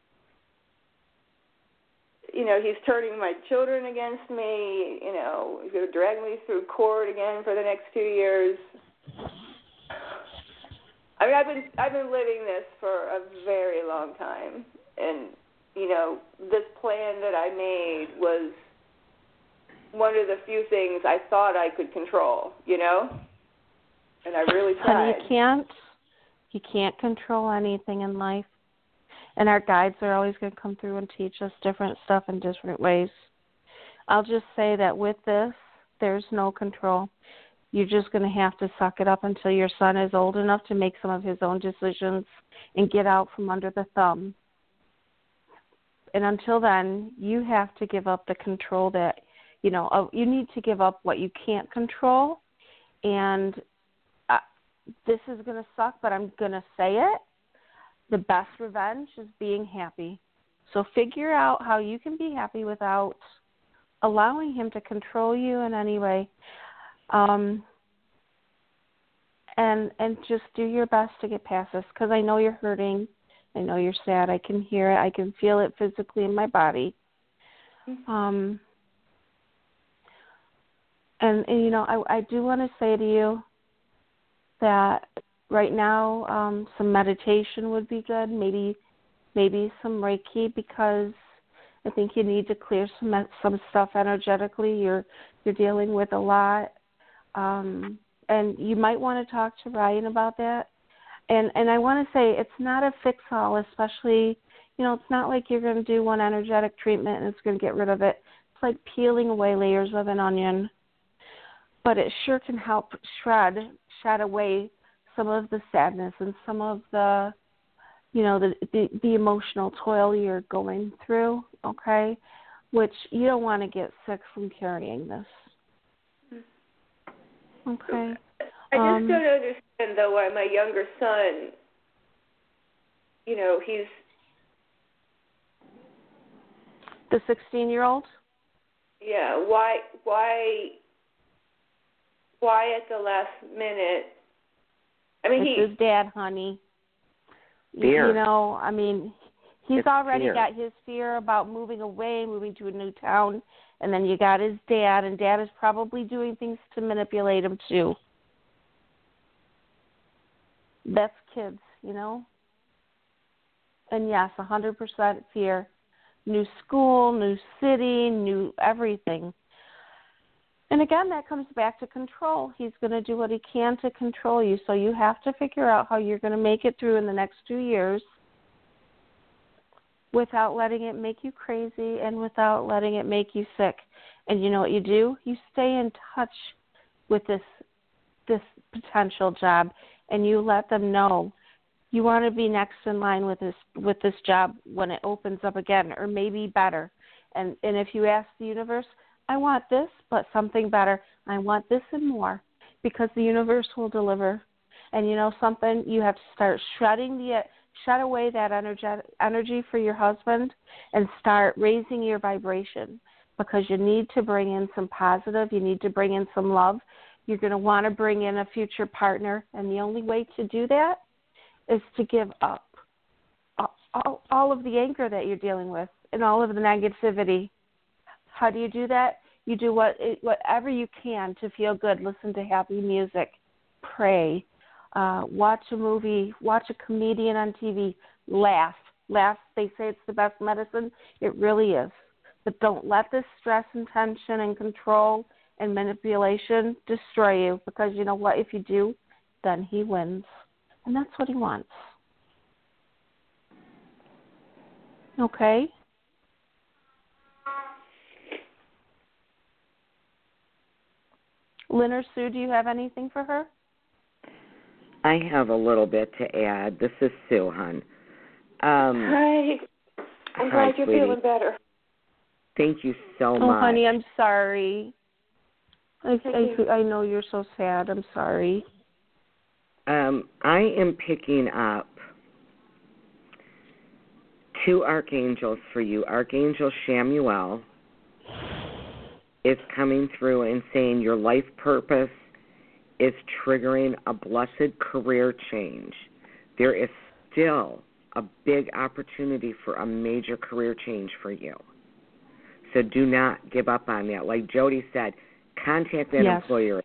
you know, he's turning my children against me. You know, he's going to drag me through court again for the next two years. I mean, I've been I've been living this for a very long time, and you know, this plan that I made was one of the few things I thought I could control. You know, and I really tried. Honey, you can't. You can't control anything in life. And our guides are always going to come through and teach us different stuff in different ways. I'll just say that with this, there's no control. You're just going to have to suck it up until your son is old enough to make some of his own decisions and get out from under the thumb. And until then, you have to give up the control that, you know, you need to give up what you can't control And uh, this is going to suck, but I'm going to say it. The best revenge is being happy. So figure out how you can be happy without allowing him to control you in any way. Um, and and just do your best to get past this, because I know you're hurting. I know you're sad. I can hear it. I can feel it physically in my body. Um, and, and, you know, I, I do want to say to you that right now um, some meditation would be good, maybe maybe some Reiki, because I think you need to clear some some stuff energetically. You're you're dealing with a lot, um, and you might want to talk to Ryan about that. And and I want to say it's not a fix-all, especially, you know, it's not like you're going to do one energetic treatment and it's going to get rid of it. It's like peeling away layers of an onion. But it sure can help shred, shed away some of the sadness and some of the, you know, the, the, the emotional toil you're going through, okay, which you don't want to get sick from carrying this. Okay. I just um, don't understand, though, why my younger son, you know, he's... The sixteen-year-old? Yeah, why, why, why at the last minute? I mean, it's he... his dad, honey. Fear. You know, I mean, he's It's already fear. got his fear about moving away, moving to a new town, and then you got his dad, and dad is probably doing things to manipulate him too. That's kids, you know? And yes, one hundred percent fear. New school, new city, new everything. And again, that comes back to control. He's going to do what he can to control you. So you have to figure out how you're going to make it through in the next two years without letting it make you crazy and without letting it make you sick. And you know what you do? You stay in touch with this this potential job, and you let them know you want to be next in line with this with this job when it opens up again, or maybe better. And and if you ask the universe, I want this, but something better. I want this and more, because the universe will deliver. And you know something? You have to start shredding the shed away that energy energy for your husband and start raising your vibration, because you need to bring in some positive. You need to bring in some love. You're going to want to bring in a future partner, and the only way to do that is to give up all, all of the anger that you're dealing with and all of the negativity. How do you do that? You do what whatever you can to feel good. Listen to happy music, pray, uh, watch a movie, watch a comedian on T V, laugh. Laugh. They say it's the best medicine. It really is. But don't let this stress and tension and control and manipulation destroy you, because you know what? If you do, then he wins. And that's what he wants. Okay? Lynn or Sue, do you have anything for her? I have a little bit to add. This is Sue, hon. Um, Hi. I'm hi, glad you're sweetie. feeling better. Thank you so Oh, much. honey, I'm sorry. I, I, I know you're so sad. I'm sorry. Um, I am picking up two archangels for you. Archangel Shamuel is coming through and saying your life purpose is triggering a blessed career change. There is still a big opportunity for a major career change for you. So do not give up on that. Like Jody said, contact that yes. employer.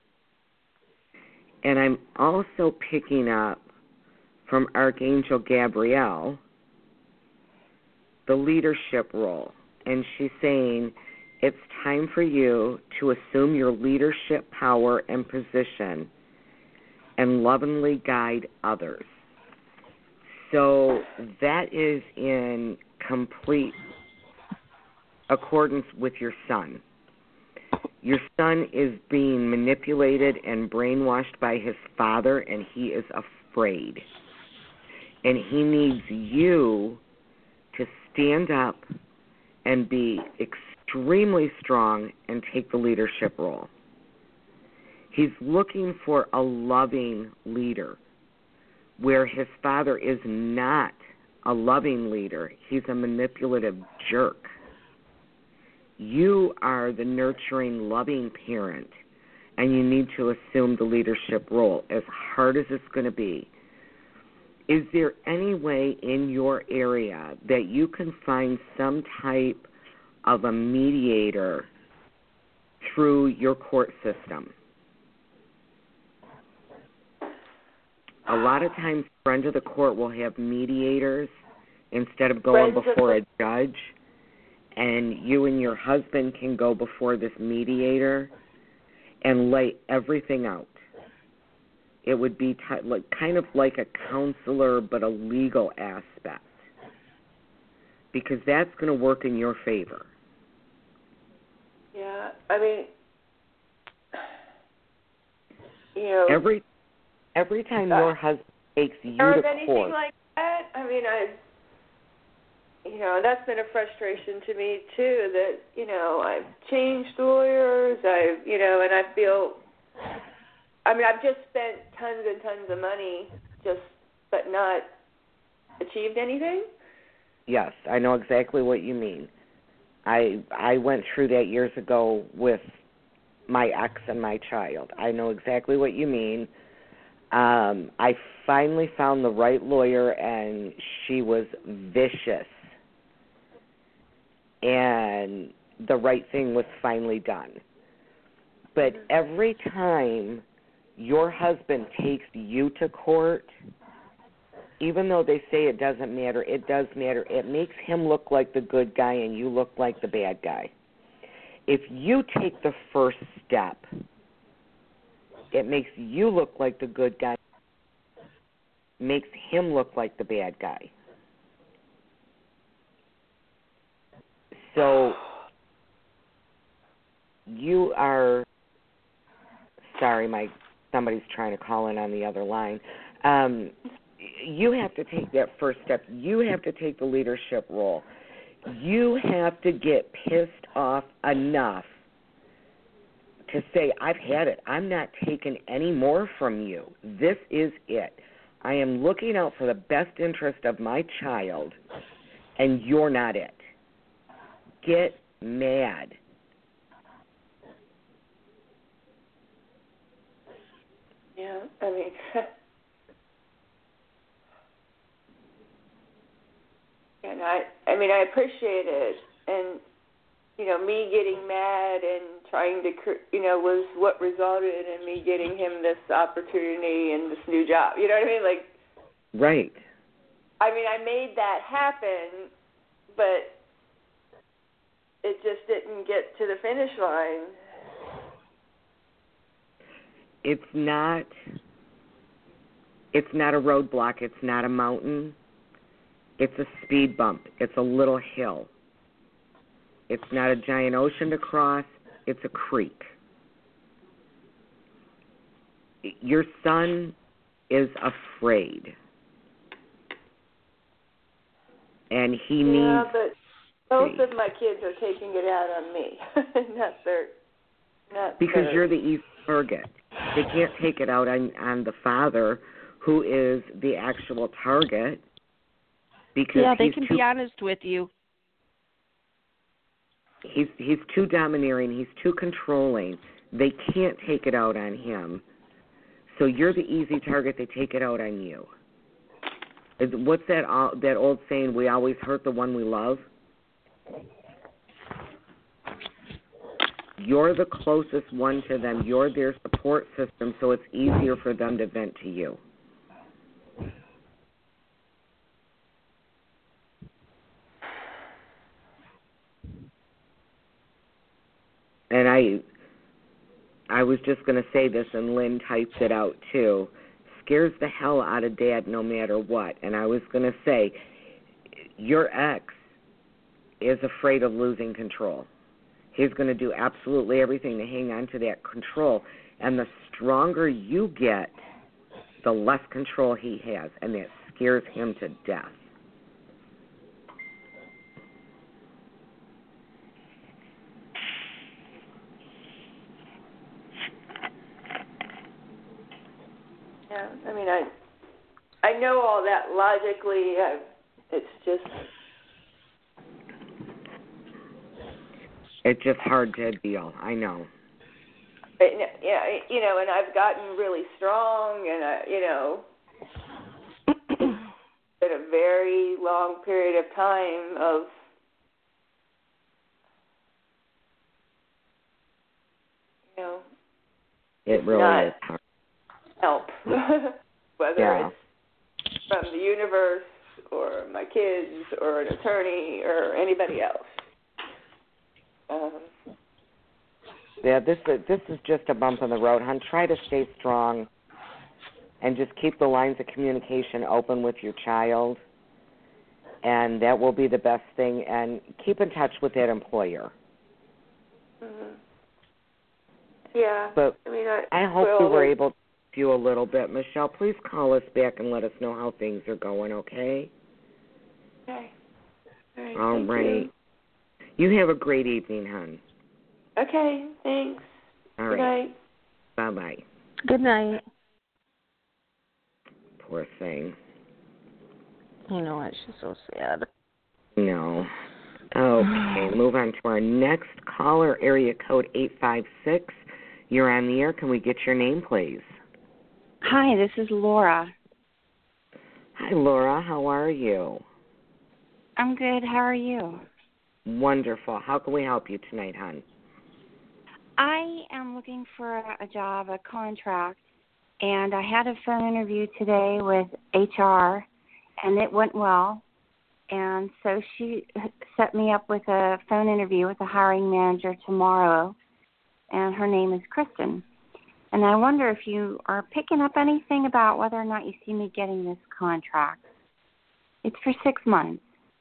And I'm also picking up from Archangel Gabrielle the leadership role. And she's saying it's time for you to assume your leadership power and position and lovingly guide others. So that is in complete accordance with your son. Your son is being manipulated and brainwashed by his father, and he is afraid. And he needs you to stand up and be extremely strong and take the leadership role. He's looking for a loving leader, where his father is not a loving leader. He's a manipulative jerk. You are the nurturing, loving parent, and you need to assume the leadership role, as hard as it's going to be. Is there any way in your area that you can find some type of a mediator through your court system? A lot of times, friends of the court will have mediators instead of going Friends before of a judge, and you and your husband can go before this mediator and lay everything out. It would be t- like, kind of like a counselor, but a legal aspect, because that's going to work in your favor. Yeah, I mean, you know, Every every time uh, your husband takes you or to if anything court, like that. I mean, I, you know, that's been a frustration to me too. That you know, I've changed lawyers. I've, you know, and I feel. I mean, I've just spent tons and tons of money, just but not achieved anything. yes, I know exactly what you mean. I I went through that years ago with my ex and my child. I know exactly what you mean. Um, I finally found the right lawyer, and she was vicious. And the right thing was finally done. But every time your husband takes you to court, even though they say it doesn't matter, it does matter. It makes him look like the good guy and you look like the bad guy. If you take the first step, it makes you look like the good guy, makes him look like the bad guy. So you are, sorry, my somebody's trying to call in on the other line. Um, you have to take that first step. You have to take the leadership role. You have to get pissed off enough to say, I've had it. I'm not taking any more from you. This is it. I am looking out for the best interest of my child, and you're not it. Get mad. Yeah, I mean, and I, I mean, I appreciate it, and you know, me getting mad and trying to, you know, was what resulted in me getting him this opportunity and this new job. You know what I mean? Like, right. I mean, I made that happen, but it just didn't get to the finish line. It's not it's not a roadblock, it's not a mountain. It's a speed bump. It's a little hill. It's not a giant ocean to cross, it's a creek. Your son is afraid. And he needs Yeah, but both of my kids are taking it out on me. not their not because their, you're the easy target. They can't take it out on, on the father, who is the actual target. Because yeah, they he's can too, be honest with you. He's he's too domineering. He's too controlling. They can't take it out on him. So you're the easy target. They take it out on you. What's that uh, that old saying? We always hurt the one we love. You're the closest one to them. You're their support system, so it's easier for them to vent to you. And I I was just going to say this, and Lynn types it out too. Scares the hell out of Dad no matter what. And I was going to say, your ex is afraid of losing control. He's going to do absolutely everything to hang on to that control. And the stronger you get, the less control he has. And that scares him to death. I know all that logically. I, it's just it's just hard to deal. I know. It, yeah, you know, and I've gotten really strong, and I, you know, it's been a very long period of time of, you know, it really not is hard. Help, whether Yeah. it's from the universe or my kids or an attorney or anybody else. Um, Yeah, this is this is just a bump in the road, hon. Try to stay strong, and just keep the lines of communication open with your child, and that will be the best thing. And keep in touch with that employer. mm-hmm. Yeah, But I mean, I, I hope well, we were able to help you a little bit, Michelle. Please call us back and let us know how things are going. Okay. Okay. All right. All thank right. You. you have a great evening, hon. Okay, thanks. All Good right. night. Bye-bye. Good night. Poor thing. You know what? She's so sad. No. Okay, move on to our next caller, area code eight five six. You're on the air. Can we get your name, please? Hi, this is Laura. Hi, Laura. How are you? I'm good. How are you? Wonderful. How can we help you tonight, hon? I am looking for a job, a contract, and I had a phone interview today with H R, and it went well. And so she set me up with a phone interview with the hiring manager tomorrow, and her name is Kristen. And I wonder if you are picking up anything about whether or not you see me getting this contract. It's for six months.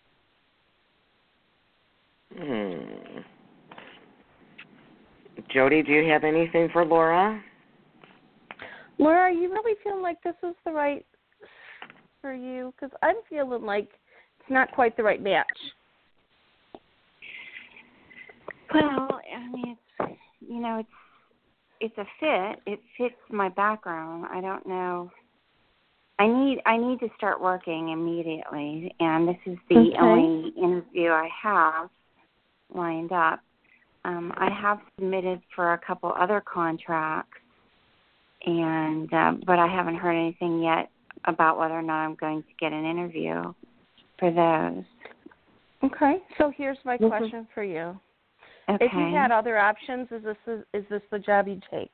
Hmm. Jody, do you have anything for Laura? Laura, are you really feeling like this is the right for you? Because I'm feeling like it's not quite the right match. Well, I mean, it's, you know, it's it's a fit. It fits my background. I don't know. I need I need to start working immediately, and this is the Okay. only interview I have lined up. Um, I have submitted for a couple other contracts, and uh, but I haven't heard anything yet about whether or not I'm going to get an interview for those. Okay. So here's my Mhm. question for you. Okay. If you had other options, is this is this the job you'd take?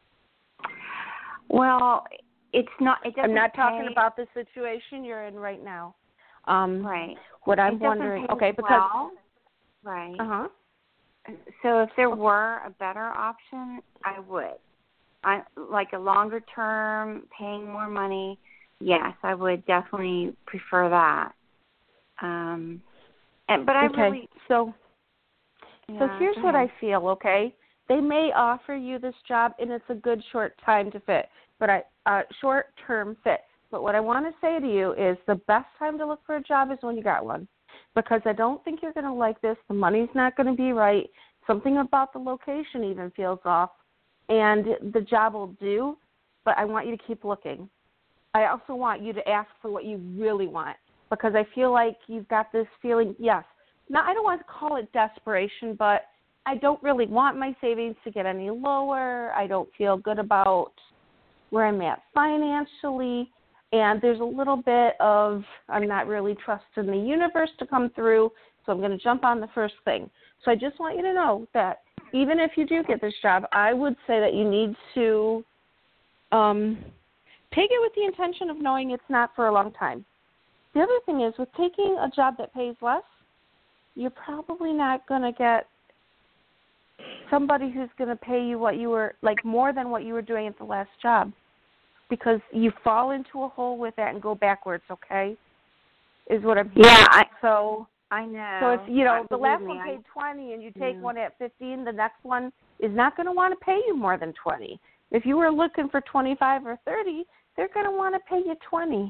Well, it's not. It doesn't I'm not talking pay- about the situation you're in right now. Um, right. What I'm It doesn't wondering, pay okay, because well. Right. uh huh. So if there were a better option, I would. I like a longer term, paying more money. Yes, I would definitely prefer that. Um, and but I okay. really. So Yeah, so here's go what I ahead. feel. Okay, they may offer you this job, and it's a good short time to fit, but I uh, short term fit. But what I want to say to you is the best time to look for a job is when you got one, because I don't think you're going to like this. The money's not going to be right. Something about the location even feels off, and the job will do. But I want you to keep looking. I also want you to ask for what you really want, because I feel like you've got this feeling. Yes, now I don't want to call it desperation, but I don't really want my savings to get any lower. I don't feel good about where I'm at financially. And there's a little bit of I'm not really trusting the universe to come through, so I'm going to jump on the first thing. So I just want you to know that even if you do get this job, I would say that you need to um, take it with the intention of knowing it's not for a long time. The other thing is, with taking a job that pays less, you're probably not going to get somebody who's going to pay you what you were, like more than what you were doing at the last job. Because you fall into a hole with that and go backwards, okay? Is what I'm hearing. Yeah, I, so I know. so if you know I, the last me, one I- paid twenty and you take Yeah. one at fifteen, the next one is not going to want to pay you more than twenty. If you were looking for twenty-five or thirty, they're going to want to pay you twenty.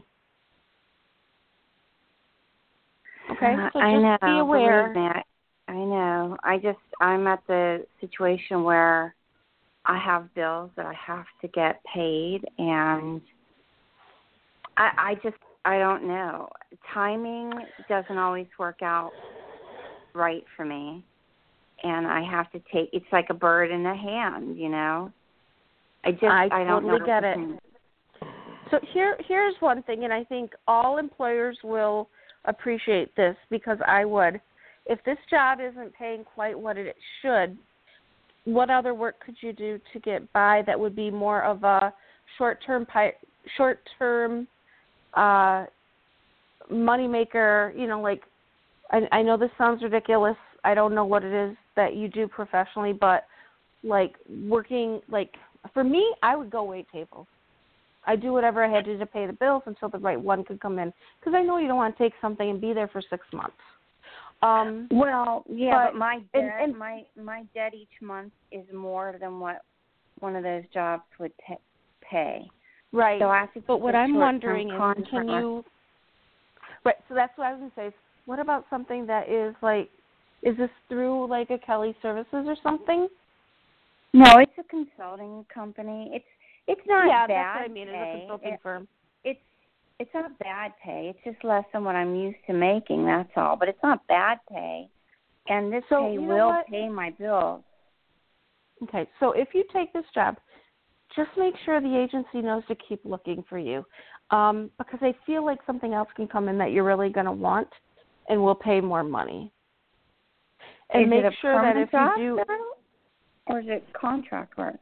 Okay, Uh, so I just know. be aware. Believe me, I, I know. I just I'm at the situation where I have bills that I have to get paid, and I, I just, I don't know. Timing doesn't always work out right for me. And I have to take, it's like a bird in the hand, you know? I just, I, I don't totally know. get it. So here, here's one thing, and I think all employers will appreciate this because I would. If this job isn't paying quite what it should, what other work could you do to get by that would be more of a short-term, short-term uh, moneymaker? You know, like I, I know this sounds ridiculous. I don't know what it is that you do professionally, but like working, like for me, I would go wait tables. I do whatever I had to do to pay the bills until the right one could come in because I know you don't want to take something and be there for six months. Um, well, yeah, but, but my debt, and, and, my my debt each month is more than what one of those jobs would t- pay. Right. So I have to but what I'm wondering is, contract. can you? Right. So that's what I was going to say. What about something that is like, is this through like a Kelly Services or something? No, it's a consulting company. It's it's not yeah, bad. Yeah, that's what I mean. It's pay. a consulting it, firm. It's it's not bad pay. It's just less than what I'm used to making. That's all. But it's not bad pay, and this so, pay you know will what? pay my bills. Okay, so if you take this job, just make sure the agency knows to keep looking for you, um, because I feel like something else can come in that you're really going to want, and will pay more money. And is make it a sure that if job, you do, or is it contract work?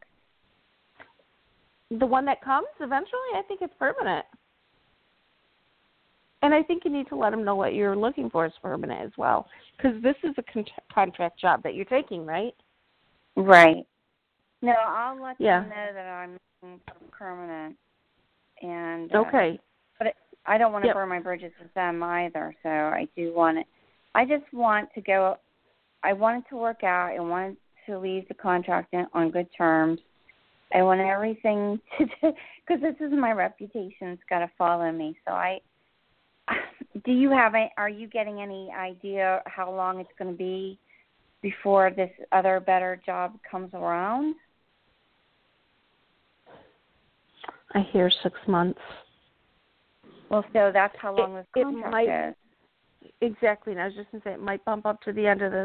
The one that comes eventually, I think it's permanent. And I think you need to let them know what you're looking for is permanent as well, because this is a con- contract job that you're taking, right? Right. No, I'll let yeah. them know that I'm looking for permanent. And uh, okay. But it, I don't want to yep. burn my bridges with them either, so I do want it. I just want to go. I wanted to work out. I wanted to leave the contract in, on good terms. I want everything to do, because this is my reputation. It's got to follow me. So I, do you have a, are you getting any idea how long it's going to be before this other better job comes around? I hear six months. Well, so that's how long it, this contract might, is. Exactly. And I was just going to say it might bump up to the end of this.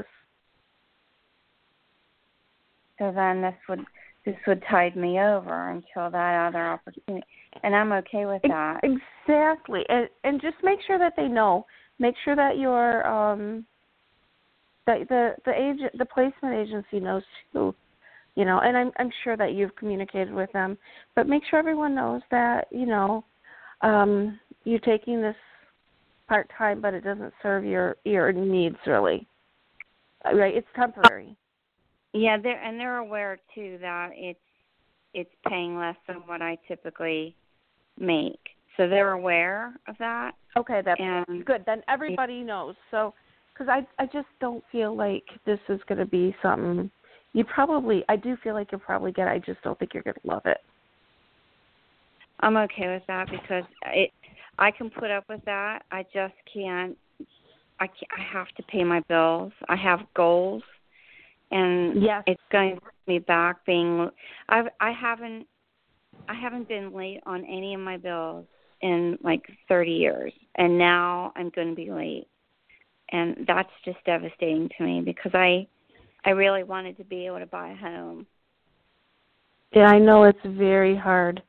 So then this would this would tide me over until that other opportunity, and I'm okay with that. Exactly, and and just make sure that they know. Make sure that your um that the the agent the placement agency knows too, you know. And I'm I'm sure that you've communicated with them, but make sure everyone knows that you know um, you're taking this part time, but it doesn't serve your your needs really. Right? It's temporary. Yeah, they're and they're aware too that it's it's paying less than what I typically make, so they're aware of that. Okay, that's and, good. Then everybody knows. So, because I I just don't feel like this is going to be something you probably. I do feel like you'll probably get. I just don't think you're going to love it. I'm okay with that because it. I can put up with that. I just can't. I can't, I have to pay my bills. I have goals. And yes. it's going to bring me back being I've I haven't I haven't been late on any of my bills in like thirty years, and now I'm going to be late. And that's just devastating to me because I I really wanted to be able to buy a home. Yeah, I know it's very hard.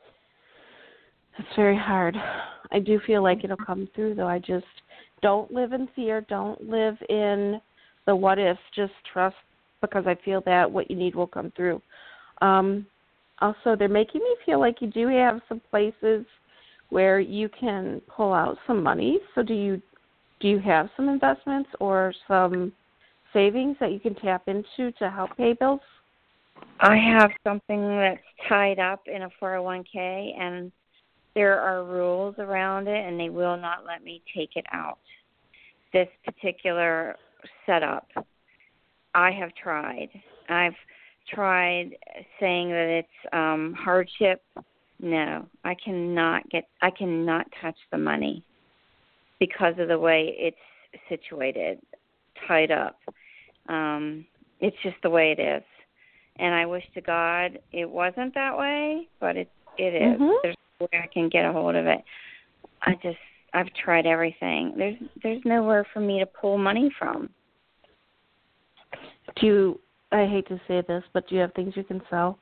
It's very hard. I do feel like it'll come through though. I just don't live in fear, don't live in the what if, just trust, because I feel that what you need will come through. Um, also, they're making me feel like you do have some places where you can pull out some money. So do you do you have some investments or some savings that you can tap into to help pay bills? I have something that's tied up in a four oh one k, and there are rules around it, and they will not let me take it out. This particular setup, I have tried. I've tried saying that it's um, hardship. No, I cannot get. I cannot touch the money because of the way it's situated, tied up. Um, it's just the way it is, and I wish to God it wasn't that way, but it it is. Mm-hmm. There's a way I can get a hold of it. I just I've tried everything. There's there's nowhere for me to pull money from. Do you, I hate to say this, but do you have things you can sell?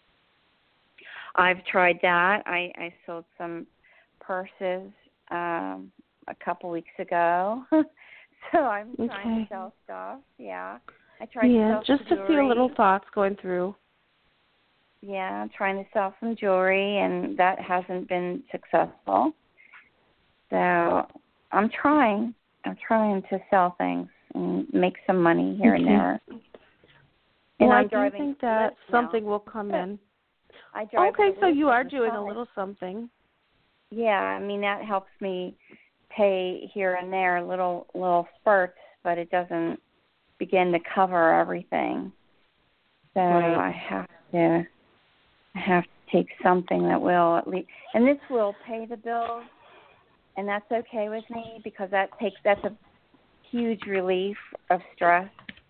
I've tried that. I, I sold some purses um, a couple weeks ago. So I'm okay. trying to sell stuff. Yeah. I tried yeah, to sell just some a jewelry. few little thoughts going through. Yeah, I'm trying to sell some jewelry, and that hasn't been successful. So I'm trying. I'm trying to sell things and make some money here okay. and there. And well, I I'm do driving think that now. something will come in. I drive okay, so you are the doing time. a little something. Yeah, I mean that helps me pay here and there little little spurts, but it doesn't begin to cover everything. So right. I have to I have to take something that will at least, and this will pay the bills, and that's okay with me because that takes that's a huge relief of stress.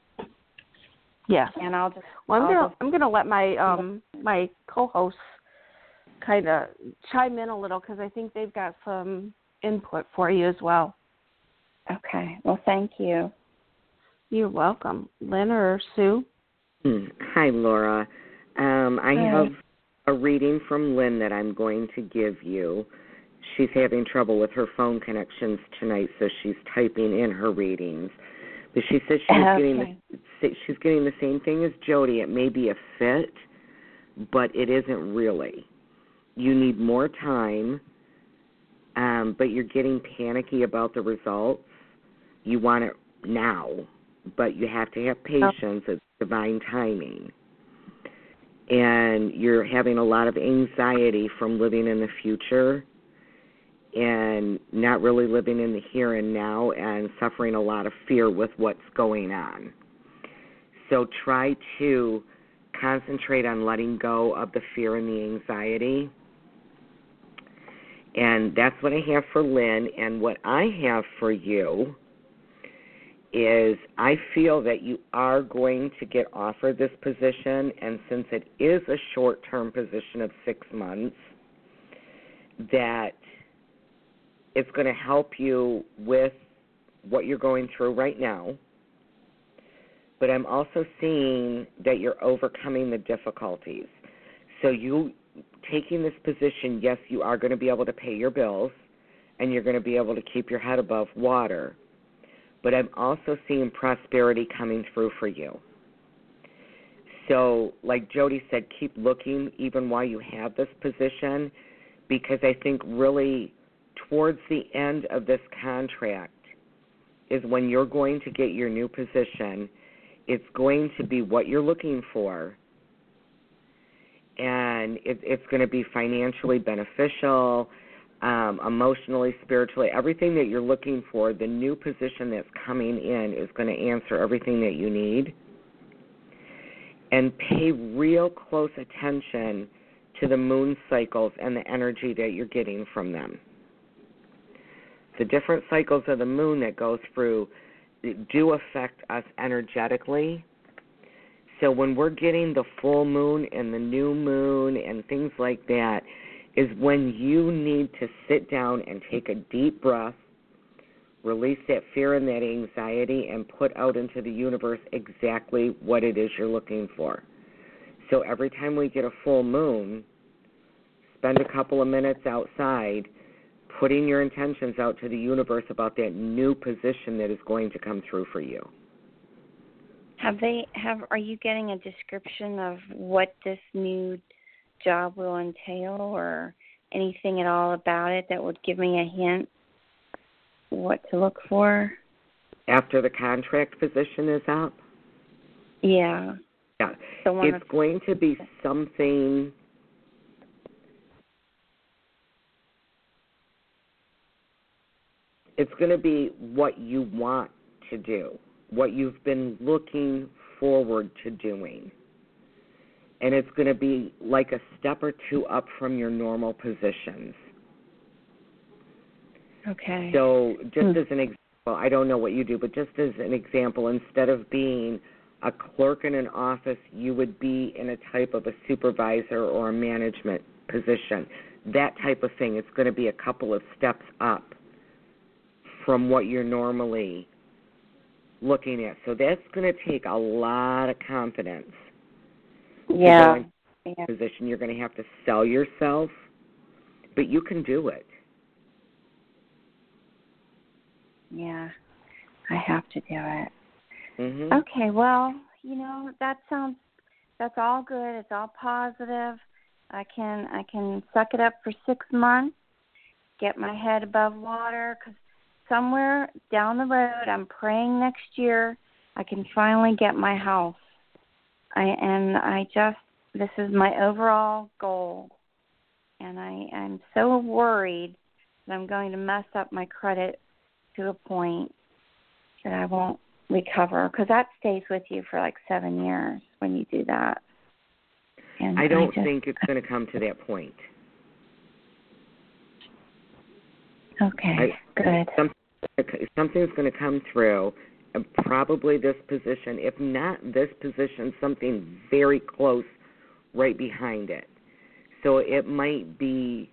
Yes. And I'll just well, I'm I'll gonna just, I'm gonna let my um my co-hosts kind of chime in a little because I think they've got some input for you as well. Okay. Well, thank you. You're welcome, Lynn or Sue. Hmm. Hi, Laura. Um, I Hi. have a reading from Lynn that I'm going to give you. She's having trouble with her phone connections tonight, so she's typing in her readings. But she says she's okay. getting the she's getting the same thing as Jody. It may be a fit, but it isn't really. You need more time, um, but you're getting panicky about the results. You want it now, but you have to have patience. It's divine timing. And you're having a lot of anxiety from living in the future and not really living in the here and now and suffering a lot of fear with what's going on. So try to concentrate on letting go of the fear and the anxiety. And that's what I have for Lynn. And what I have for you is I feel that you are going to get offered this position, and since it is a short-term position of six months, that it's going to help you with what you're going through right now. But I'm also seeing that you're overcoming the difficulties. So you taking this position, yes, you are going to be able to pay your bills, and you're going to be able to keep your head above water. But I'm also seeing prosperity coming through for you. So, like Jody said, keep looking even while you have this position, because I think really towards the end of this contract is when you're going to get your new position. It's going to be what you're looking for, and it, it's going to be financially beneficial, um, emotionally, spiritually, everything that you're looking for. The new position that's coming in is going to answer everything that you need. And pay real close attention to the moon cycles and the energy that you're getting from them. The different cycles of the moon that go through do affect us energetically. So when we're getting the full moon and the new moon and things like that is when you need to sit down and take a deep breath, release that fear and that anxiety, and put out into the universe exactly what it is you're looking for. So every time we get a full moon, spend a couple of minutes outside putting your intentions out to the universe about that new position that is going to come through for you. Have they have are you getting a description of what this new job will entail, or anything at all about it that would give me a hint what to look for? After the contract position is up? Yeah. Yeah. The one it's going to be something it's going to be what you want to do, what you've been looking forward to doing. And it's going to be like a step or two up from your normal positions. Okay. So just hmm. as an example, I don't know what you do, but just as an example, instead of being a clerk in an office, you would be in a type of a supervisor or a management position. that type of thing. It's going to be a couple of steps up from what you're normally looking at. So that's going to take a lot of confidence. Yeah. yeah. Position. You're going to have to sell yourself, but you can do it. Yeah, I have to do it. Mm-hmm. Okay, well, you know, that sounds, that's all good. It's all positive. I can I can suck it up for six months, get my head above water, because somewhere down the road, I'm praying next year I can finally get my house. I and I just, this is my overall goal, and I, I'm so worried that I'm going to mess up my credit to a point that I won't recover, because that stays with you for like seven years when you do that. And I don't I just, think it's going to come to that point. Okay, I, good. Something, something's going to come through, and probably this position. If not this position, something very close right behind it. So it might be,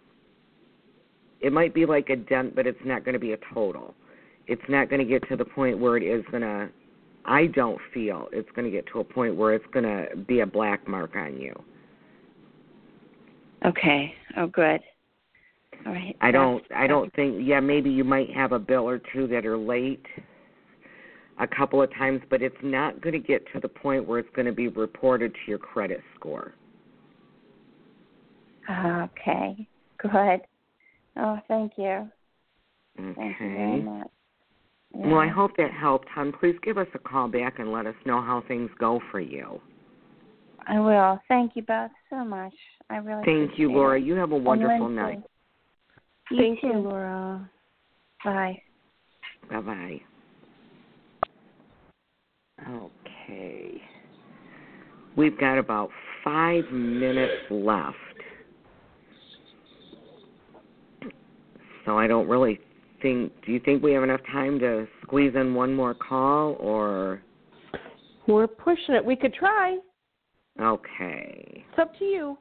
it might be like a dent, but it's not going to be a total. It's not going to get to the point where it is going to, I don't feel it's going to get to a point where it's going to be a black mark on you. Okay. Oh, good. All right. I don't, I don't think, yeah, maybe you might have a bill or two that are late a couple of times, but it's not going to get to the point where it's going to be reported to your credit score. Okay. Good. Oh, thank you. Okay. Thank you very much. Yeah. Well, I hope that helped, hon. Please give us a call back and let us know how things go for you. I will. Thank you both so much. I really Thank you, Laura. You have a wonderful night. You Thank too. you, Laura. Bye. Bye-bye. Okay. We've got about five minutes left. So I don't really think, do you think we have enough time to squeeze in one more call, or? We're pushing it. We could try. Okay. It's up to you.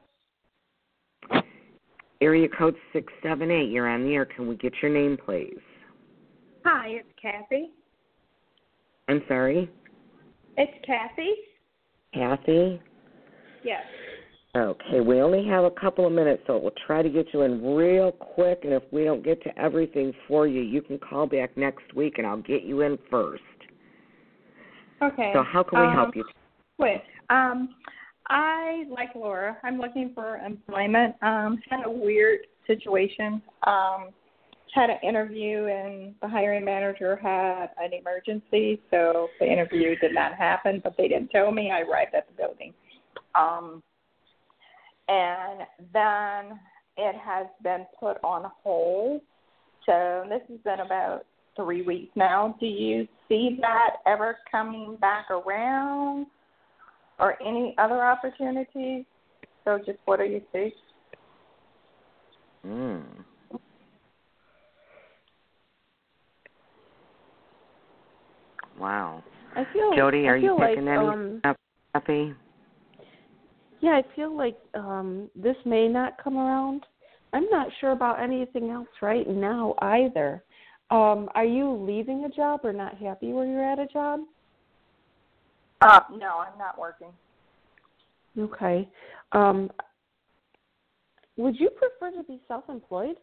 Area code six seven eight, you're on the air. Can we get your name, please? Hi, it's Kathy. I'm sorry? It's Kathy. Kathy? Yes. Okay, we only have a couple of minutes, so we'll try to get you in real quick, and if we don't get to everything for you, you can call back next week, and I'll get you in first. Okay. So how can we um, help you? Wait. Um, I, like Laura, I'm looking for employment. Um, had a weird situation. Um, had an interview, and the hiring manager had an emergency, so the interview did not happen, but they didn't tell me. I arrived at the building. Um, and then it has been put on hold. So this has been about three weeks now. Do you see that ever coming back around, or any other opportunities? So just what do you see? Mm. Wow. I feel. Jody, are I feel you picking like, any um, up, Kathy? Yeah, I feel like um, this may not come around. I'm not sure about anything else right now either. Um, are you leaving a job or not happy where you're at a job? Uh, no, I'm not working. Okay. Um, would you prefer to be self-employed?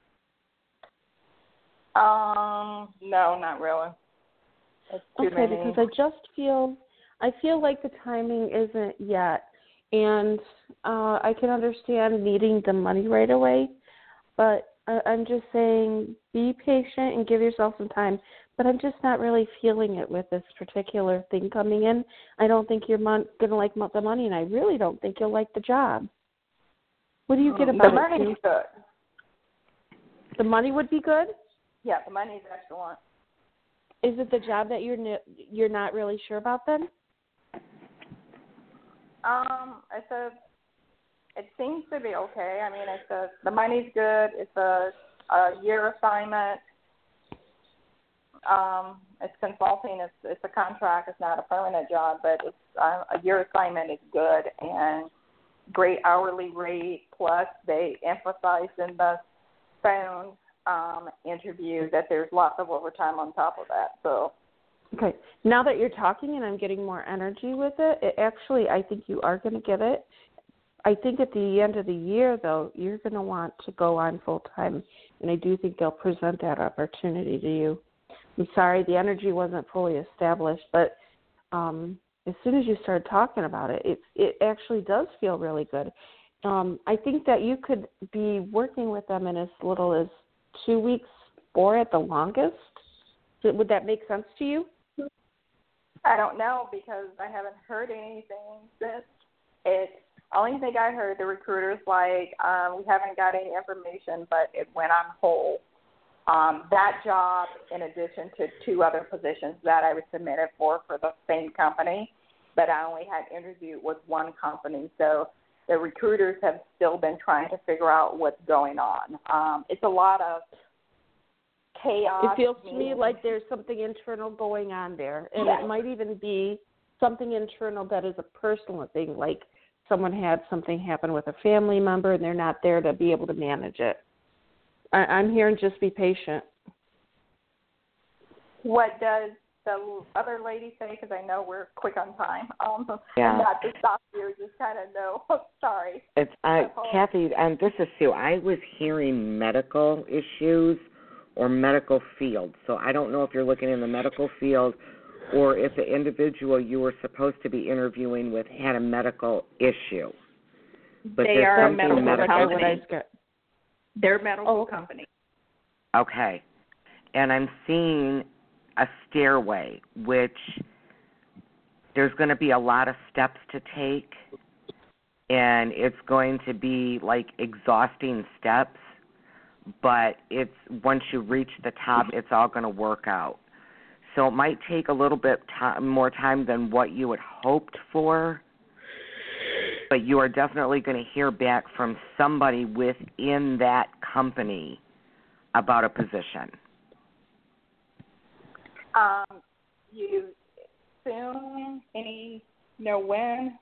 Um, no, not really. It's too Okay, many. because I just feel, I feel like the timing isn't yet. And uh, I can understand needing the money right away, but I, I'm just saying be patient and give yourself some time. But I'm just not really feeling it with this particular thing coming in. I don't think you're mon- going to like mo- the money, and I really don't think you'll like the job. What do you get about the it? money's good. The money would be good? Yeah, the money's excellent. Is it the job that you're n- you're not really sure about then? Um, it's a, it seems to be okay. I mean, it's a, the money's good. It's a, a year assignment. Um, it's consulting. It's it's a contract. It's not a permanent job, but it's uh, a year assignment is good, and great hourly rate, plus they emphasized in the phone um, interview that there's lots of overtime on top of that. So, okay, now that you're talking and I'm getting more energy with it, it actually, I think you are going to get it. I think at the end of the year, though, you're going to want to go on full-time, and I do think they'll present that opportunity to you. I'm sorry, the energy wasn't fully established, but um, as soon as you started talking about it, it, it actually does feel really good. Um, I think that you could be working with them in as little as two weeks or at the longest. Would that make sense to you? I don't know because I haven't heard anything since it. Only thing I heard, the recruiter's like, um, we haven't got any information, but it went on hold. Um, that job, in addition to two other positions that I was submitted for for the same company, but I only had interviewed with one company. So the recruiters have still been trying to figure out what's going on. Um, it's a lot of chaos. It feels to me like there's something internal going on there, and yes. It might even be something internal that is a personal thing, like someone had something happen with a family member and they're not there to be able to manage it. I, I'm here and just be patient. What does the other lady say? Because I know we're quick on time. Um, yeah. Not to stop you, just kind of know. Sorry. It's uh, Kathy, um, this is Sue. I was hearing medical issues or medical field. So I don't know if you're looking in the medical field or if the individual you were supposed to be interviewing with had a medical issue. But they are a medical, medical company. They're a medical oh. company. Okay. And I'm seeing a stairway, which there's going to be a lot of steps to take, and it's going to be like exhausting steps, but it's once you reach the top, it's all going to work out. So it might take a little bit time, more time than what you had hoped for, but you are definitely going to hear back from somebody within that company about a position. Um, you soon? Any know when?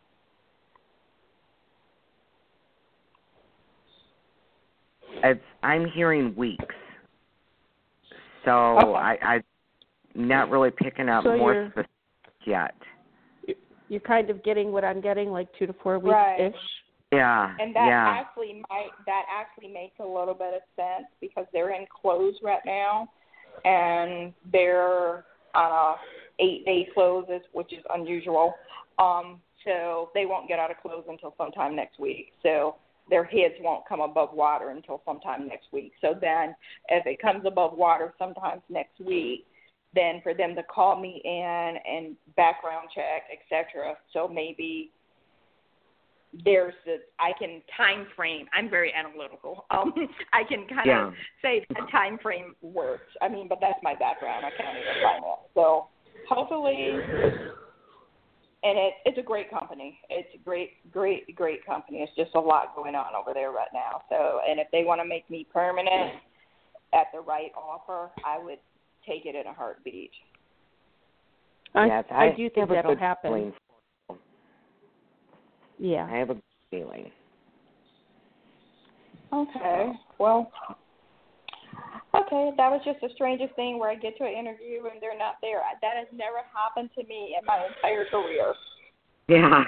It's, I'm hearing weeks. So okay. I, I'm not really picking up so more specific yet. You're kind of getting what I'm getting, like two to four weeks-ish. Right. Yeah, and that yeah. actually might that actually makes a little bit of sense because they're in close right now, and they're on a eight-day close, which is unusual. Um, so they won't get out of close until sometime next week. So their heads won't come above water until sometime next week. So then, if it comes above water sometimes next week, then for them to call me in and background check, et cetera. So maybe there's a, I can time frame. I'm very analytical. Um, I can kind yeah. of say the time frame works. I mean, but that's my background, accounting and finance. So hopefully, and it, it's a great company. It's a great, great, great company. It's just a lot going on over there right now. So, and if they want to make me permanent at the right offer, I would take it in a heartbeat. I, yes, I, I do think that'll happen. Feeling. Yeah. I have a good feeling. Okay. Well, okay. That was just the strangest thing where I get to an interview and they're not there. That has never happened to me in my entire career. Yeah.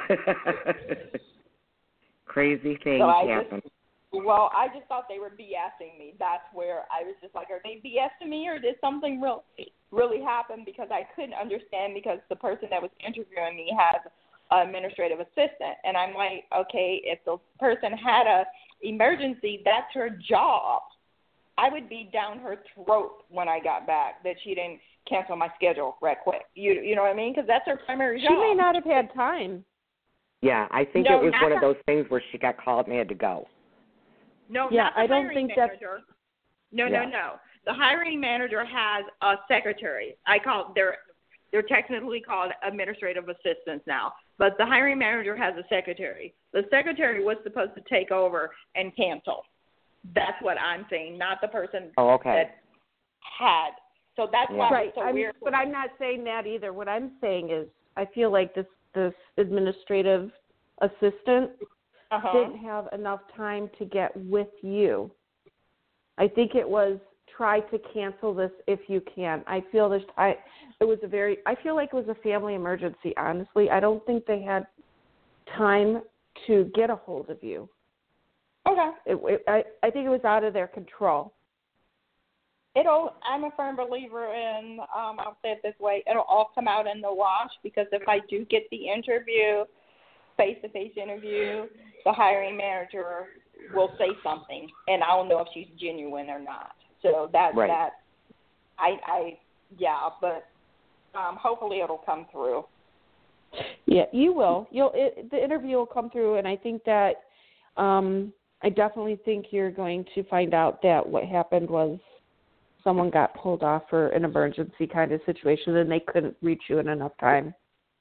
Crazy things so happen. Just, well, I just thought they were BSing me. That's where I was just like, are they BSing me or did something real, really happen? Because I couldn't understand because the person that was interviewing me has an administrative assistant. And I'm like, okay, if the person had a emergency, that's her job. I would be down her throat when I got back that she didn't cancel my schedule right quick. You you know what I mean? Because that's her primary job. She may not have had time. Yeah, I think no, it was one her. of those things where she got called and had to go. No, yeah, not the I don't hiring think manager. that's... No, yeah. no, no. The hiring manager has a secretary. I call they're they're technically called administrative assistants now, but the hiring manager has a secretary. The secretary was supposed to take over and cancel. That's what I'm saying, not the person oh, okay. that had. So that's yeah. why right. it's so I'm, weird. But I'm not saying that either. What I'm saying is I feel like this this administrative assistant uh-huh. didn't have enough time to get with you. I think it was try to cancel this if you can. I feel this. I it was a very. I feel like it was a family emergency. Honestly, I don't think they had time to get a hold of you. Okay. It, it, I I think it was out of their control. It'll. I'm a firm believer in. Um, I'll say it this way: it'll all come out in the wash, because if I do get the interview, face-to-face interview, the hiring manager will say something, and I'll know if she's genuine or not. So that right. that I I yeah, but um, hopefully it'll come through. Yeah, you will. You'll. It, the interview will come through, and I think that. Um, I definitely think you're going to find out that what happened was someone got pulled off for an emergency kind of situation, and they couldn't reach you in enough time.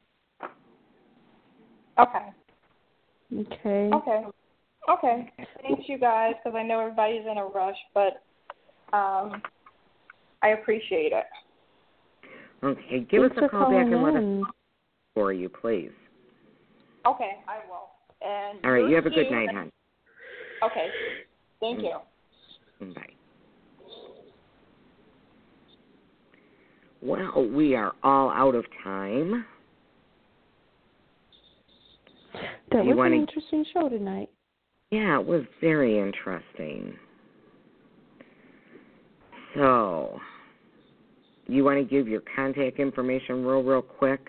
Okay. Okay. Okay. Okay. Thanks, you guys, because I know everybody's in a rush, but um, I appreciate it. Okay. Give Thanks us a call back and in. let us know for you, please. Okay, I will. And all right. You have a good night, hon. Okay. Thank you. Bye. Well, we are all out of time. That was wanna... an interesting show tonight. Yeah, it was very interesting. So, you want to give your contact information real, real quick?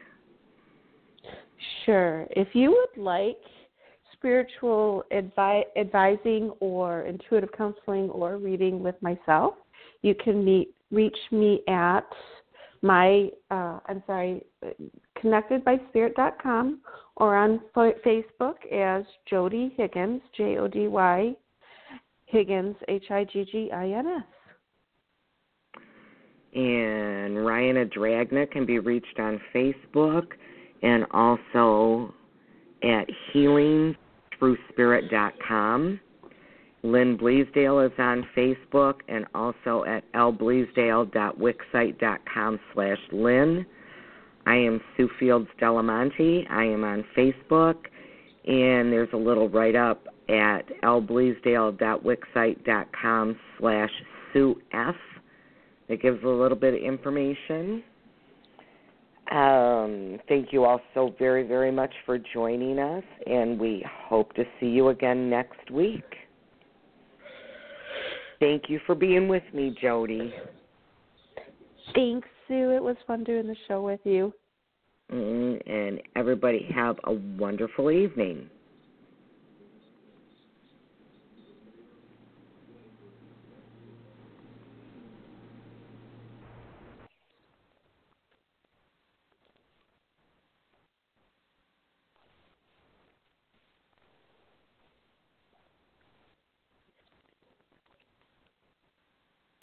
Sure. If you would like spiritual advi- advising or intuitive counseling or reading with myself, you can meet, reach me at my, uh, I'm sorry, connected by spirit dot com or on Facebook as Jody Higgins, J O D Y, Higgins, H I G G I N S. And Ryana Dragna can be reached on Facebook and also at healing through spirit dot com. Lynn Bleasdale is on Facebook and also at l bleasdale dot wixsite dot com slash Lynn. I am Sue Fields Delamonte. I am on Facebook, and there's a little write-up at l bleasdale dot wixsite dot com slash Sue F. That gives a little bit of information. Um, thank you all so very, very much for joining us, and we hope to see you again next week. Thank you for being with me, Jody. Thanks, Sue. It was fun doing the show with you. Mm, and everybody have a wonderful evening.